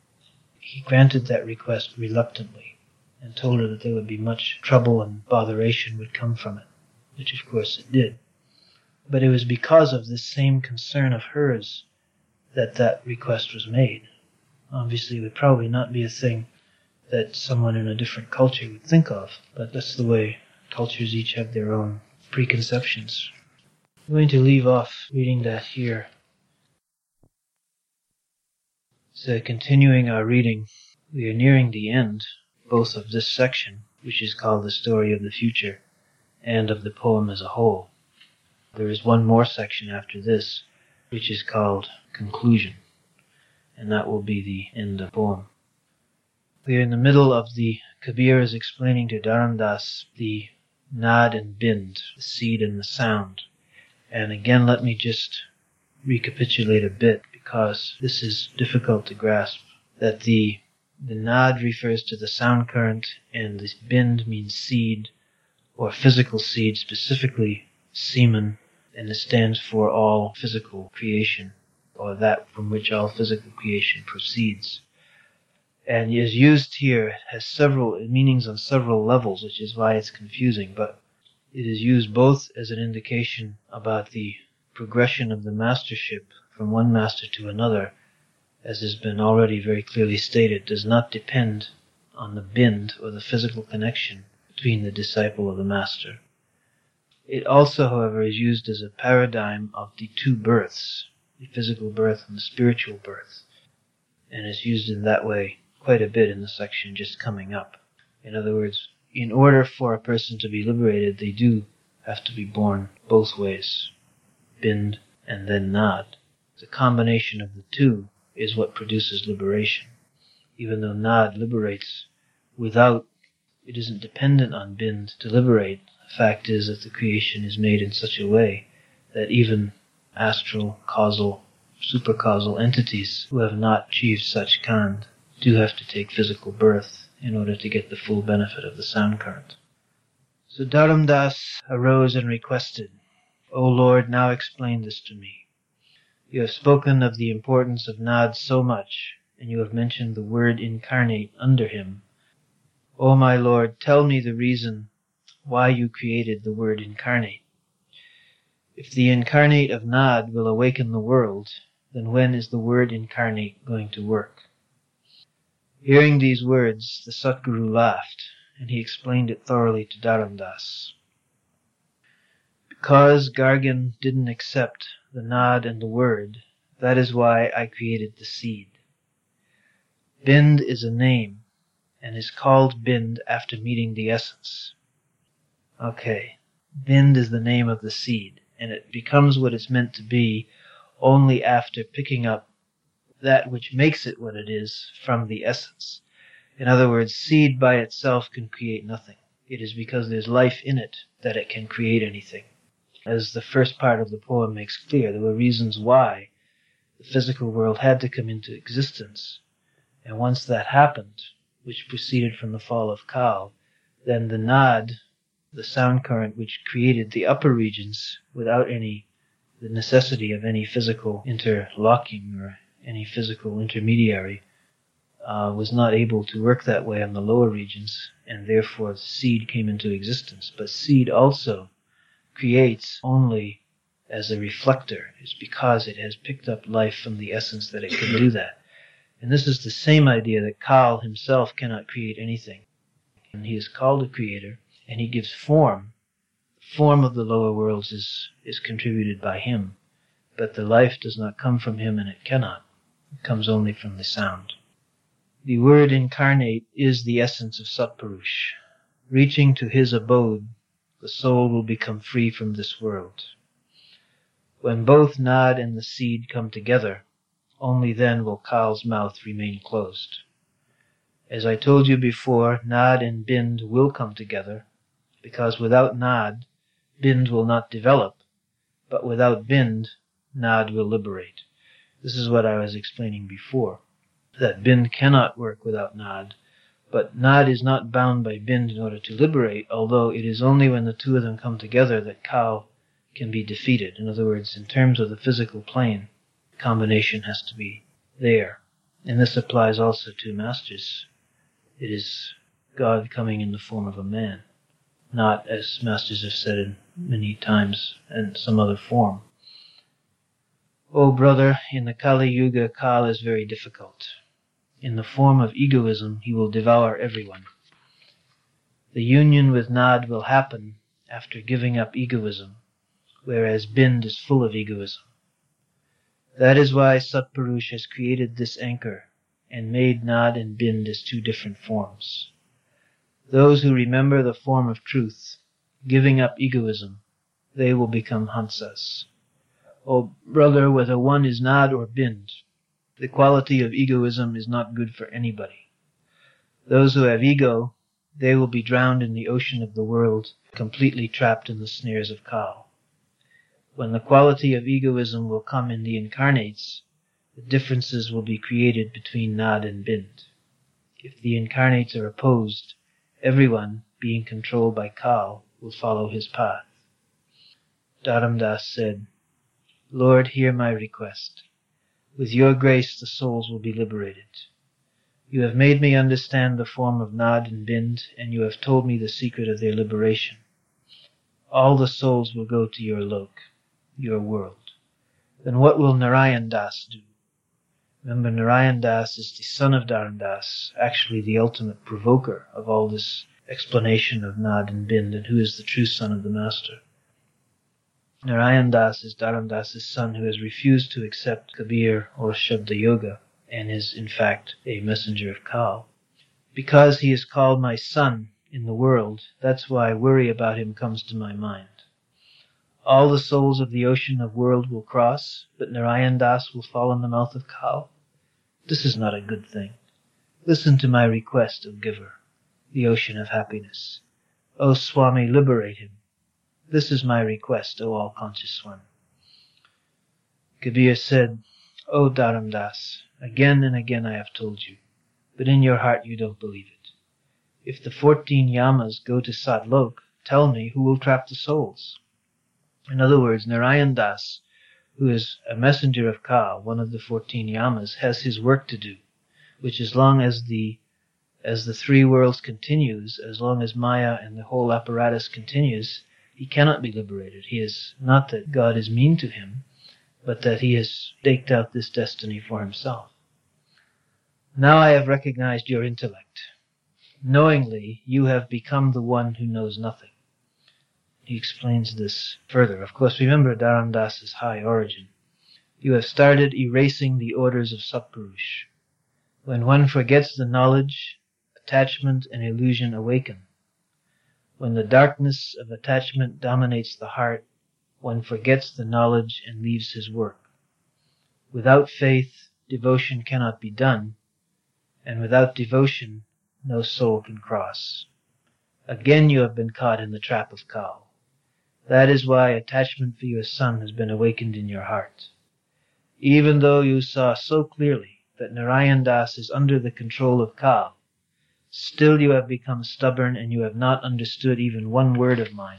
He granted that request reluctantly and told her that there would be much trouble and botheration would come from it, which of course it did. But it was because of this same concern of hers that that request was made. Obviously it would probably not be a thing that someone in a different culture would think of, but that's the way cultures each have their own preconceptions. I'm going to leave off reading that here. So continuing our reading, we are nearing the end both of this section which is called the story of the future, and of the poem as a whole. There is one more section after this, which is called conclusion, and that will be the end of the poem. We are in the middle of the Kabir is explaining to Dharam Das the Nad and Bind, the seed and the sound. And again, let me just recapitulate a bit, because this is difficult to grasp, that the the Nad refers to the sound current, and the Bind means seed, or physical seed, specifically semen, and it stands for all physical creation, or that from which all physical creation proceeds. And is used here, it has several meanings on several levels, which is why it's confusing, but it is used both as an indication about the progression of the mastership from one master to another, as has been already very clearly stated, does not depend on the bind, or the physical connection between the disciple of the master. It also, however, is used as a paradigm of the two births, the physical birth and the spiritual birth, and is used in that way quite a bit in the section just coming up. In other words, in order for a person to be liberated, they do have to be born both ways, bind and then nad. The combination of the two is what produces liberation. Even though nad liberates without, it isn't dependent on bind to liberate. The fact is that the creation is made in such a way that even astral, causal, supercausal entities who have not achieved such kind do have to take physical birth in order to get the full benefit of the sound current. So Dharam Das arose and requested, "O Lord, now explain this to me. You have spoken of the importance of Nad so much, and you have mentioned the word incarnate under him. O my Lord, tell me the reason why you created the word incarnate. If the incarnate of Nad will awaken the world, then when is the word incarnate going to work?" Hearing these words, the Satguru laughed, and he explained it thoroughly to Dharam Das. Because Gargan didn't accept the Nad and the word, that is why I created the seed. Bind is a name, and is called Bind after meeting the essence. Okay, Bind is the name of the seed, and it becomes what it's meant to be only after picking up that which makes it what it is from the essence. In other words, seed by itself can create nothing. It is because there's life in it that it can create anything. As the first part of the poem makes clear, there were reasons why the physical world had to come into existence. And once that happened, which proceeded from the fall of Kal, then the Nad, the sound current which created the upper regions without any, the necessity of any physical interlocking or any physical intermediary, uh, was not able to work that way on the lower regions, and therefore seed came into existence. But seed also creates only as a reflector. It's because it has picked up life from the essence that it can do that. And this is the same idea that Kal himself cannot create anything. And he is called a creator, and he gives form. The form of the lower worlds is, is contributed by him, but the life does not come from him, and it cannot. It comes only from the sound. The word incarnate is the essence of Satpurush. Reaching to his abode, the soul will become free from this world. When both Nad and the seed come together, only then will Kal's mouth remain closed. As I told you before, Nad and Bind will come together, because without Nad, Bind will not develop, but without Bind, Nad will liberate. This is what I was explaining before, that Bind cannot work without Nad, but Nad is not bound by Bind in order to liberate, although it is only when the two of them come together that Kal can be defeated. In other words, in terms of the physical plane, combination has to be there. And this applies also to masters. It is God coming in the form of a man, not, as masters have said in many times, in some other form. Oh brother, in the Kali Yuga, Kal is very difficult. In the form of egoism, he will devour everyone. The union with Nad will happen after giving up egoism, whereas Bind is full of egoism. That is why Satpurush has created this anchor and made Nad and Bind as two different forms. Those who remember the form of truth, giving up egoism, they will become Hansas. O brother, whether one is Nad or Bind, the quality of egoism is not good for anybody. Those who have ego, they will be drowned in the ocean of the world, completely trapped in the snares of Kal. When the quality of egoism will come in the incarnates, the differences will be created between Nad and Bind. If the incarnates are opposed, everyone, being controlled by Kal, will follow his path. Dharam Das said, Lord, hear my request. With your grace the souls will be liberated. You have made me understand the form of Nad and Bind, and you have told me the secret of their liberation. All the souls will go to your lok, your world. Then what will Narayan Das do? Remember, Narayan Das is the son of Dharam Das, actually the ultimate provoker of all this explanation of Nad and Bind, and who is the true son of the Master. Narayan Das is Dharam Das's son, who has refused to accept Kabir or Shabda Yoga, and is in fact a messenger of Kal. Because he is called my son in the world, that's why worry about him comes to my mind. All the souls of the ocean of world will cross, but Narayan Das will fall in the mouth of Kal. This is not a good thing. Listen to my request, O Giver, the ocean of happiness. O Swami, liberate him. This is my request, O all-conscious one. Kabir said, O Dharam Das, again and again I have told you, but in your heart you don't believe it. If the fourteen yamas go to Satlok, tell me who will trap the souls. In other words, Narayan Das, who is a messenger of Kal, one of the fourteen yamas, has his work to do, which as long as the as the three worlds continues, as long as Maya and the whole apparatus continues, he cannot be liberated. He is not that God is mean to him, but that he has staked out this destiny for himself. Now I have recognized your intellect. Knowingly, you have become the one who knows nothing. He explains this further. Of course, remember Dharam Das's high origin. You have started erasing the orders of Satpurush. When one forgets the knowledge, attachment and illusion awaken. When the darkness of attachment dominates the heart, one forgets the knowledge and leaves his work. Without faith, devotion cannot be done, and without devotion, no soul can cross. Again you have been caught in the trap of Kal. That is why attachment for your son has been awakened in your heart. Even though you saw so clearly that Narayan Das is under the control of Kal, still you have become stubborn and you have not understood even one word of mine.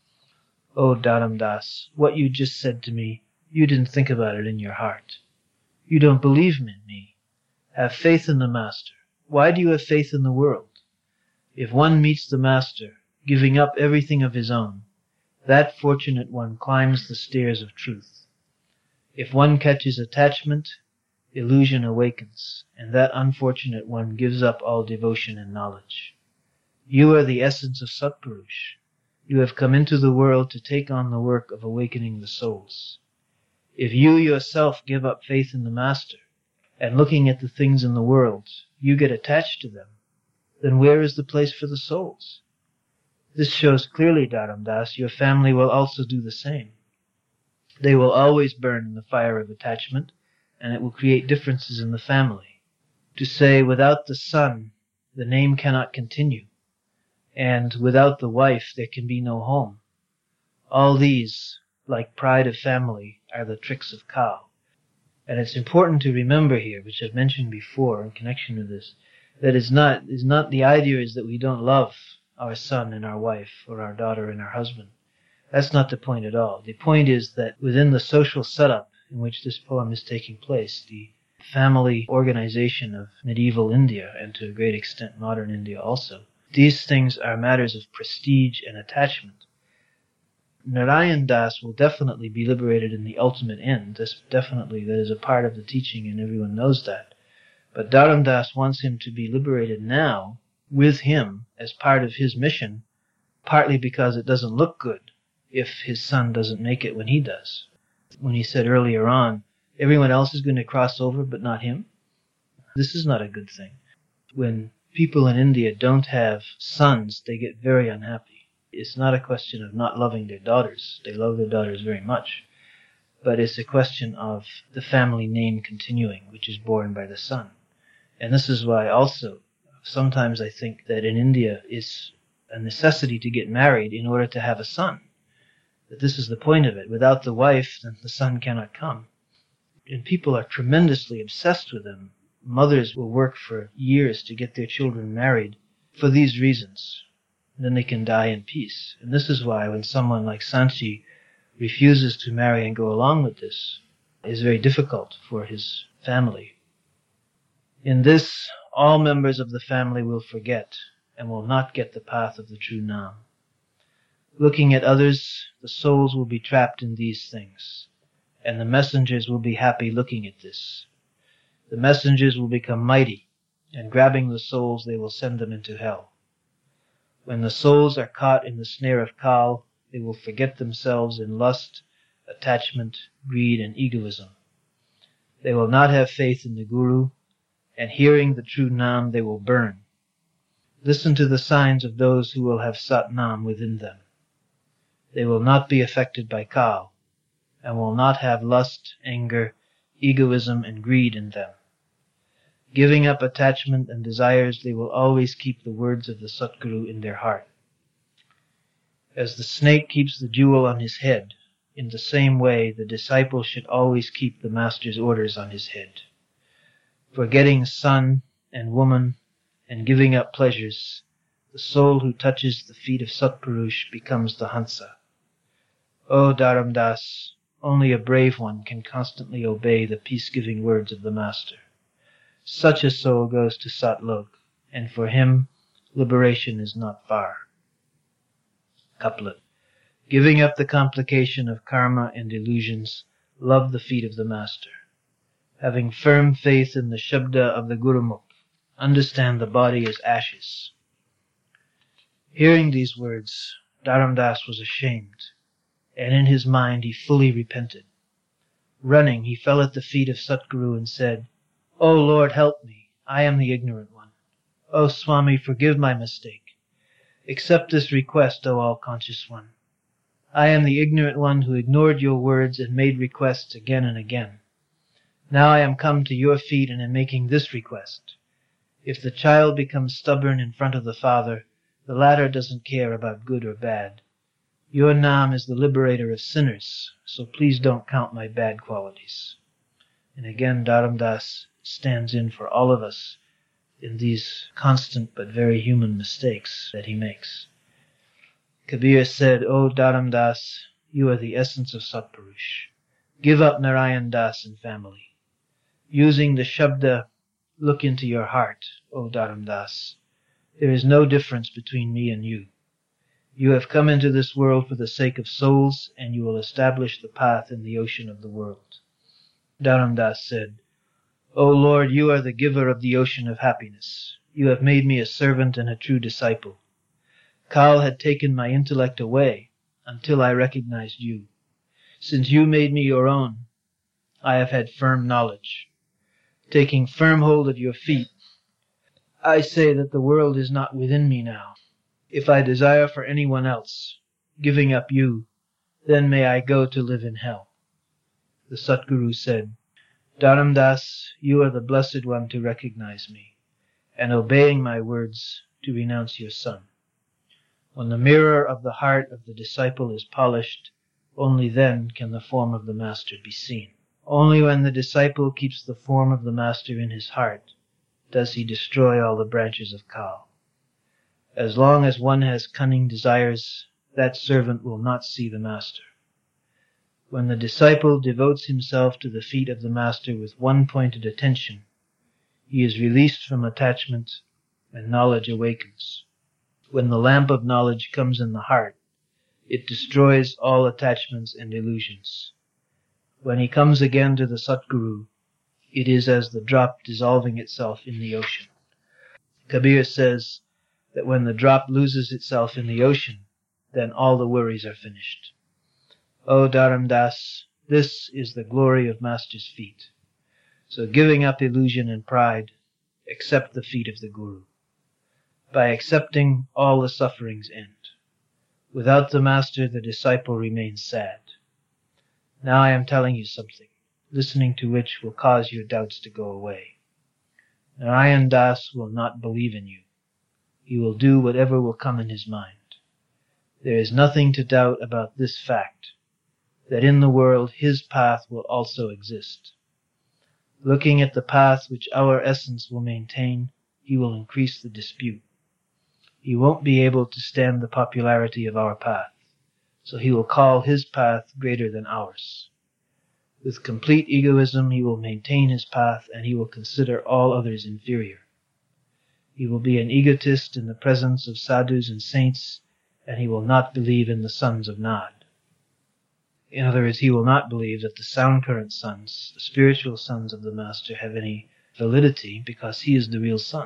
O Dharam Das, what you just said to me, you didn't think about it in your heart. You don't believe in me. Have faith in the Master. Why do you have faith in the world? If one meets the Master, giving up everything of his own, that fortunate one climbs the stairs of truth. If one catches attachment, illusion awakens, and that unfortunate one gives up all devotion and knowledge. You are the essence of Satpurush. You have come into the world to take on the work of awakening the souls. If you yourself give up faith in the Master, and looking at the things in the world, you get attached to them, then where is the place for the souls? This shows clearly, Dharam Das, your family will also do the same. They will always burn in the fire of attachment, and it will create differences in the family. To say, without the son, the name cannot continue, and without the wife, there can be no home. All these, like pride of family, are the tricks of Kal. And it's important to remember here, which I've mentioned before in connection with this, that it's not, is not the idea is that we don't love our son and our wife, or our daughter and our husband. That's not the point at all. The point is that within the social setup in which this poem is taking place, the family organization of medieval India, and to a great extent modern India also, these things are matters of prestige and attachment. Narayan Das will definitely be liberated in the ultimate end. This definitely, that is a part of the teaching, and everyone knows that. But Dharam Das wants him to be liberated now with him as part of his mission, partly because it doesn't look good if his son doesn't make it when he does. When he said earlier on, everyone else is going to cross over but not him. This is not a good thing. When people in India don't have sons, they get very unhappy. It's not a question of not loving their daughters. They love their daughters very much. But it's a question of the family name continuing, which is borne by the son. And this is why also, sometimes I think that in India it's a necessity to get married in order to have a son. That this is the point of it. Without the wife, then the son cannot come. And people are tremendously obsessed with them. Mothers will work for years to get their children married for these reasons. And then they can die in peace. And this is why when someone like Sanchi refuses to marry and go along with this, it is very difficult for his family. In this, all members of the family will forget and will not get the path of the true Nam. Looking at others, the souls will be trapped in these things, and the messengers will be happy looking at this. The messengers will become mighty, and grabbing the souls, they will send them into hell. When the souls are caught in the snare of Kal, they will forget themselves in lust, attachment, greed, and egoism. They will not have faith in the Guru, and hearing the true Nam, they will burn. Listen to the signs of those who will have Sat Nam within them. They will not be affected by Kal, and will not have lust, anger, egoism, and greed in them. Giving up attachment and desires, they will always keep the words of the Satguru in their heart. As the snake keeps the jewel on his head, in the same way the disciple should always keep the master's orders on his head. Forgetting son and woman and giving up pleasures, the soul who touches the feet of Satpurush becomes the Hansa. O Dharamdas, only a brave one can constantly obey the peace-giving words of the Master. Such a soul goes to Satlok, and for him, liberation is not far. Couplet. Giving up the complication of karma and illusions, love the feet of the Master. Having firm faith in the Shabda of the Gurumukh, understand the body is ashes. Hearing these words, Dharamdas was ashamed, and in his mind he fully repented. Running, he fell at the feet of Satguru and said, O Lord, help me. I am the ignorant one. O Swami, forgive my mistake. Accept this request, O all-conscious one. I am the ignorant one who ignored your words and made requests again and again. Now I am come to your feet and am making this request. If the child becomes stubborn in front of the father, the latter doesn't care about good or bad. Your Nam is the liberator of sinners, so please don't count my bad qualities. And again, Dharamdas stands in for all of us in these constant but very human mistakes that he makes. Kabir said, O Dharamdas, you are the essence of Satpurush. Give up Narayan Das and family. Using the Shabda, look into your heart, O Dharamdas. There is no difference between me and you. You have come into this world for the sake of souls, and you will establish the path in the ocean of the world. Dharamdas said, O Lord, you are the giver of the ocean of happiness. You have made me a servant and a true disciple. Kal had taken my intellect away until I recognized you. Since you made me your own, I have had firm knowledge. Taking firm hold of your feet, I say that the world is not within me now. If I desire for anyone else, giving up you, then may I go to live in hell. The Satguru said, Dharamdas, you are the blessed one to recognize me, and obeying my words, to renounce your son. When the mirror of the heart of the disciple is polished, only then can the form of the Master be seen. Only when the disciple keeps the form of the Master in his heart does he destroy all the branches of Kal. As long as one has cunning desires, that servant will not see the Master. When the disciple devotes himself to the feet of the Master with one-pointed attention, he is released from attachment and knowledge awakens. When the lamp of knowledge comes in the heart, it destroys all attachments and illusions. When he comes again to the Satguru, it is as the drop dissolving itself in the ocean. Kabir says that when the drop loses itself in the ocean, then all the worries are finished. O Dharamdas, this is the glory of Master's feet. So giving up illusion and pride, accept the feet of the Guru. By accepting, all the sufferings end. Without the master, the disciple remains sad. Now I am telling you something, listening to which will cause your doubts to go away. Narayan Das will not believe in you. He will do whatever will come in his mind. There is nothing to doubt about this fact, that in the world his path will also exist. Looking at the path which our essence will maintain, he will increase the dispute. He won't be able to stand the popularity of our path, so he will call his path greater than ours. With complete egoism, he will maintain his path, and he will consider all others inferior. He will be an egotist in the presence of sadhus and saints, and he will not believe in the sons of Nod. In other words, he will not believe that the sound current sons, the spiritual sons of the Master, have any validity because he is the real son.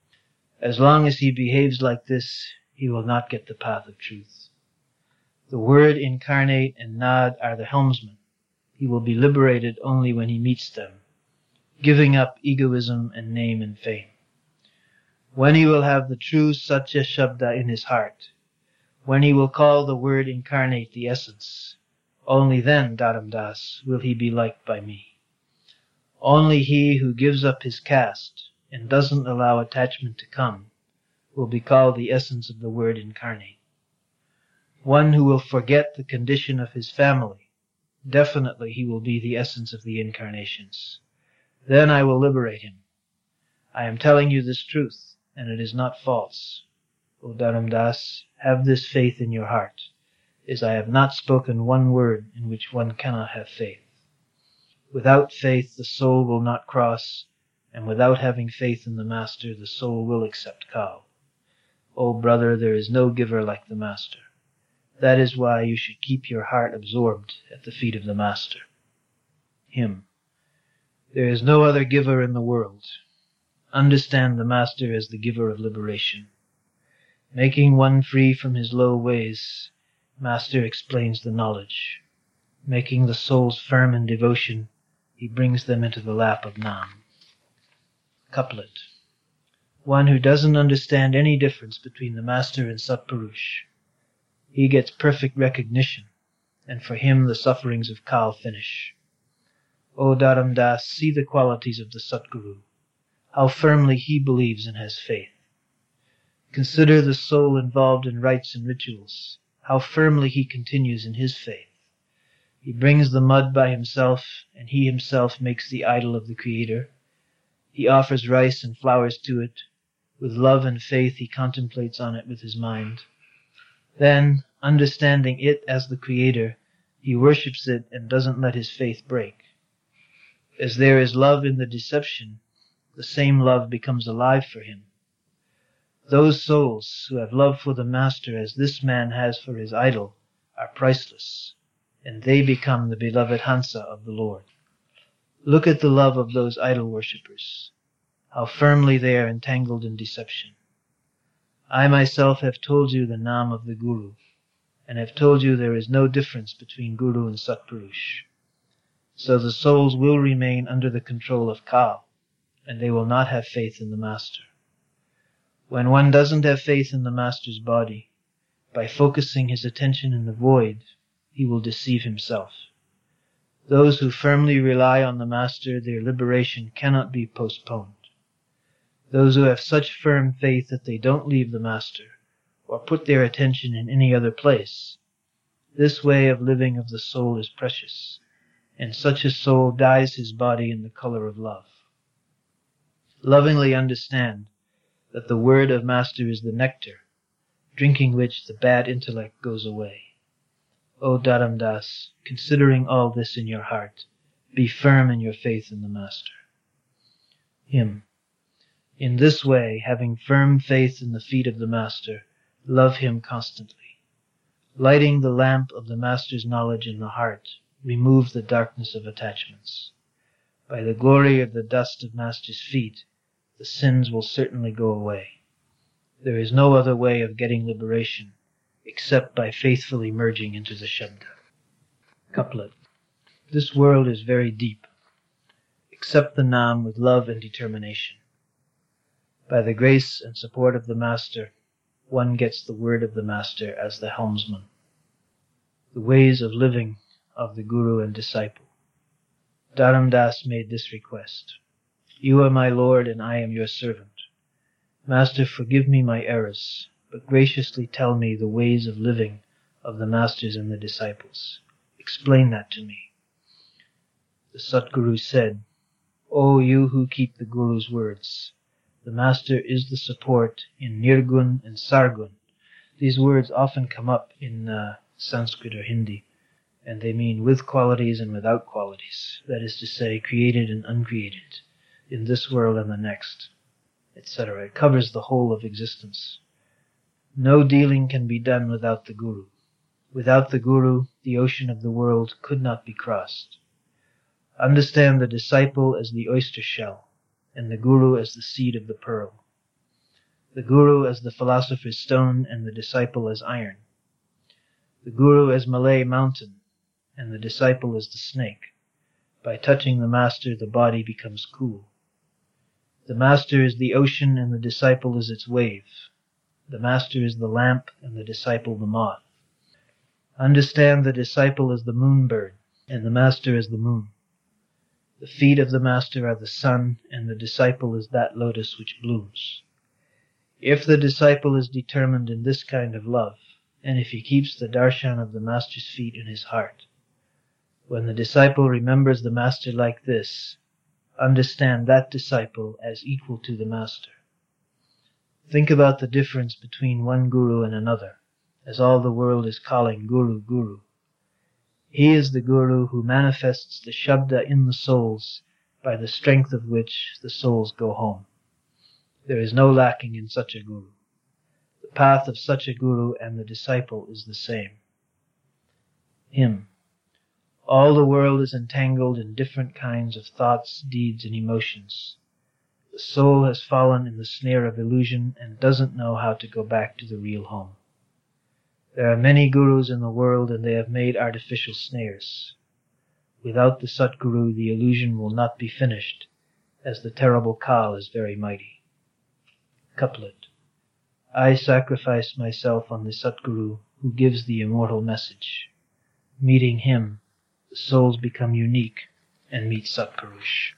As long as he behaves like this, he will not get the path of truth. The Word incarnate and Nod are the helmsmen. He will be liberated only when he meets them, giving up egoism and name and fame. When he will have the true Satya Shabda in his heart, when he will call the Word incarnate the essence, only then, Dharam Das, will he be liked by me. Only he who gives up his caste and doesn't allow attachment to come will be called the essence of the Word incarnate. One who will forget the condition of his family, definitely he will be the essence of the incarnations. Then I will liberate him. I am telling you this truth, and it is not false. O Dharam Das, have this faith in your heart, as I have not spoken one word in which one cannot have faith. Without faith the soul will not cross, and without having faith in the Master the soul will accept Kal. O brother, there is no giver like the Master. That is why you should keep your heart absorbed at the feet of the Master. Hymn. There is no other giver in the world. Understand the Master as the giver of liberation. Making one free from his low ways, Master explains the knowledge. Making the souls firm in devotion, he brings them into the lap of Nam. Couplet. One who doesn't understand any difference between the Master and Satpurush, he gets perfect recognition, and for him the sufferings of Kal finish. O Dharam Das, see the qualities of the Satguru, how firmly he believes and has faith. Consider the soul involved in rites and rituals, how firmly he continues in his faith. He brings the mud by himself, and he himself makes the idol of the Creator. He offers rice and flowers to it. With love and faith he contemplates on it with his mind. Then, understanding it as the Creator, he worships it and doesn't let his faith break. As there is love in the deception, the same love becomes alive for him. Those souls who have love for the Master as this man has for his idol are priceless, and they become the beloved Hansa of the Lord. Look at the love of those idol worshippers, how firmly they are entangled in deception. I myself have told you the Nam of the Guru, and have told you there is no difference between Guru and Satpurush. So the souls will remain under the control of Kal, and they will not have faith in the Master. When one doesn't have faith in the Master's body, by focusing his attention in the void, he will deceive himself. Those who firmly rely on the Master, their liberation cannot be postponed. Those who have such firm faith that they don't leave the Master, or put their attention in any other place, this way of living of the soul is precious, and such a soul dyes his body in the color of love. Lovingly understand that the word of Master is the nectar, drinking which the bad intellect goes away. O Dharam Das, considering all this in your heart, be firm in your faith in the Master. Hymn. In this way, having firm faith in the feet of the Master, love him constantly. Lighting the lamp of the Master's knowledge in the heart, remove the darkness of attachments. By the glory of the dust of Master's feet, the sins will certainly go away. There is no other way of getting liberation except by faithfully merging into the Shabda. Couplet. This world is very deep. Accept the Nam with love and determination. By the grace and support of the Master, one gets the word of the Master as the helmsman. The ways of living of the Guru and disciple. Dharam Das made this request. You are my Lord and I am your servant. Master, forgive me my errors, but graciously tell me the ways of living of the Masters and the disciples. Explain that to me. The Satguru said, O you who keep the Guru's words, the Master is the support in Nirgun and Sargun. These words often come up in uh, Sanskrit or Hindi, and they mean with qualities and without qualities. That is to say, created and uncreated, in this world and the next, et cetera. It covers the whole of existence. No dealing can be done without the Guru. Without the Guru, the ocean of the world could not be crossed. Understand the disciple as the oyster shell, and the Guru as the seed of the pearl. The Guru as the philosopher's stone, and the disciple as iron. The Guru as Malay mountain, and the disciple as the snake. By touching the Master, the body becomes cool. The Master is the ocean, and the disciple is its wave. The Master is the lamp, and the disciple the moth. Understand the disciple as the moon bird, and the Master as the moon. The feet of the Master are the sun, and the disciple is that lotus which blooms. If the disciple is determined in this kind of love, and if he keeps the darshan of the Master's feet in his heart, when the disciple remembers the Master like this, understand that disciple as equal to the Master. Think about the difference between one Guru and another, as all the world is calling Guru, Guru. He is the Guru who manifests the Shabda in the souls, by the strength of which the souls go home. There is no lacking in such a Guru. The path of such a Guru and the disciple is the same. Hymn. All the world is entangled in different kinds of thoughts, deeds, and emotions. The soul has fallen in the snare of illusion and doesn't know how to go back to the real home. There are many Gurus in the world, and they have made artificial snares. Without the Satguru, the illusion will not be finished, as the terrible Kal is very mighty. Couplet. I sacrifice myself on the Satguru, who gives the immortal message. Meeting him, the souls become unique and meet Satpurush.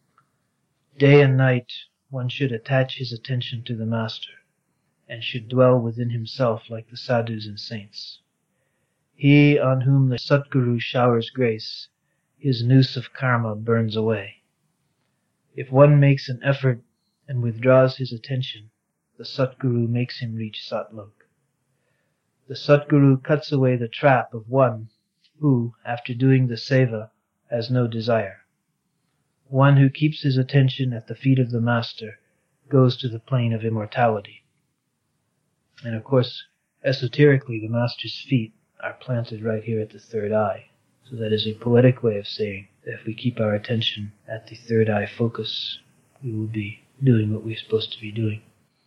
Day and night, one should attach his attention to the Master, and should dwell within himself like the sadhus and saints. He on whom the Satguru showers grace, his noose of karma burns away. If one makes an effort and withdraws his attention, the Satguru makes him reach Satlok. The Satguru cuts away the trap of one who, after doing the seva, has no desire. One who keeps his attention at the feet of the Master goes to the plane of immortality. And of course, esoterically, the Master's feet are planted right here at the third eye. So that is a poetic way of saying that if we keep our attention at the third eye focus, we will be doing what we're supposed to be doing.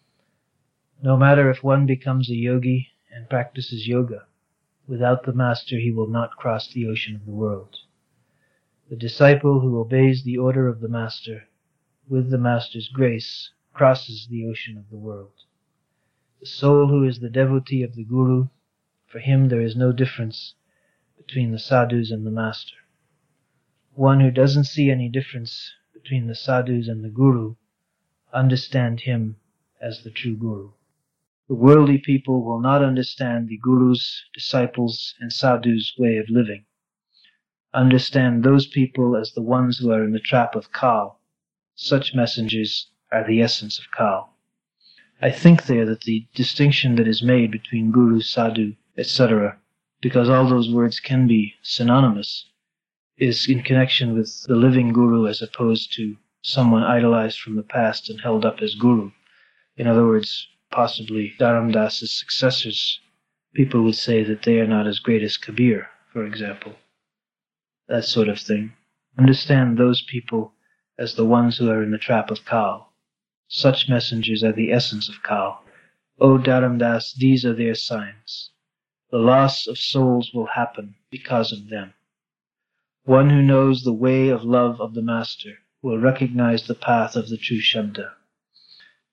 No matter if one becomes a yogi and practices yoga, without the Master he will not cross the ocean of the world. The disciple who obeys the order of the Master, with the Master's grace, crosses the ocean of the world. The soul who is the devotee of the Guru, for him there is no difference between the sadhus and the Master. One who doesn't see any difference between the sadhus and the Guru, understand him as the true Guru. The worldly people will not understand the Guru's, disciples, and sadhus' way of living. Understand those people as the ones who are in the trap of Kal. Such messengers are the essence of Kal. I think there that the distinction that is made between Guru, Sadhu, et cetera, because all those words can be synonymous, is in connection with the living Guru as opposed to someone idolized from the past and held up as Guru. In other words, possibly Dharam Das's successors, people would say that they are not as great as Kabir, for example. That sort of thing. Understand those people as the ones who are in the trap of Kal. Such messengers are the essence of Kal. O Dharam Das, these are their signs. The loss of souls will happen because of them. One who knows the way of love of the Master will recognize the path of the true Shabda.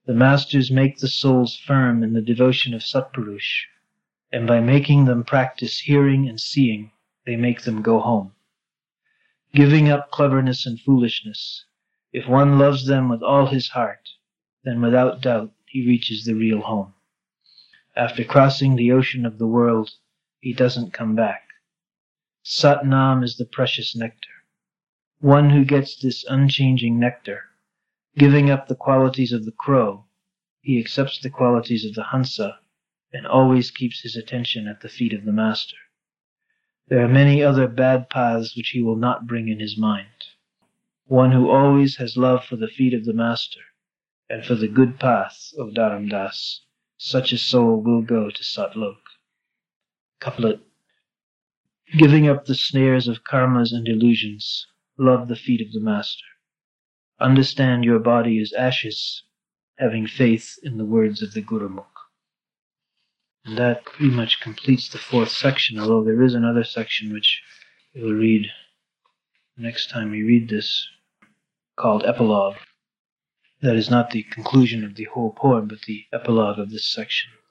The masters make the souls firm in the devotion of Satpurush, and by making them practice hearing and seeing, they make them go home. Giving up cleverness and foolishness, if one loves them with all his heart, then without doubt he reaches the real home. After crossing the ocean of the world, he doesn't come back. Sat Nam is the precious nectar. One who gets this unchanging nectar, giving up the qualities of the crow, he accepts the qualities of the Hansa and always keeps his attention at the feet of the Master. There are many other bad paths which he will not bring in his mind. One who always has love for the feet of the Master and for the good path of Dharam Das, such a soul will go to Satlok. Couplet. Giving up the snares of karmas and illusions, love the feet of the Master. Understand your body is ashes, having faith in the words of the Gurumukh. And that pretty much completes the fourth section, although there is another section which we will read next time we read this, called Epilogue. That is not the conclusion of the whole poem, but the epilogue of this section.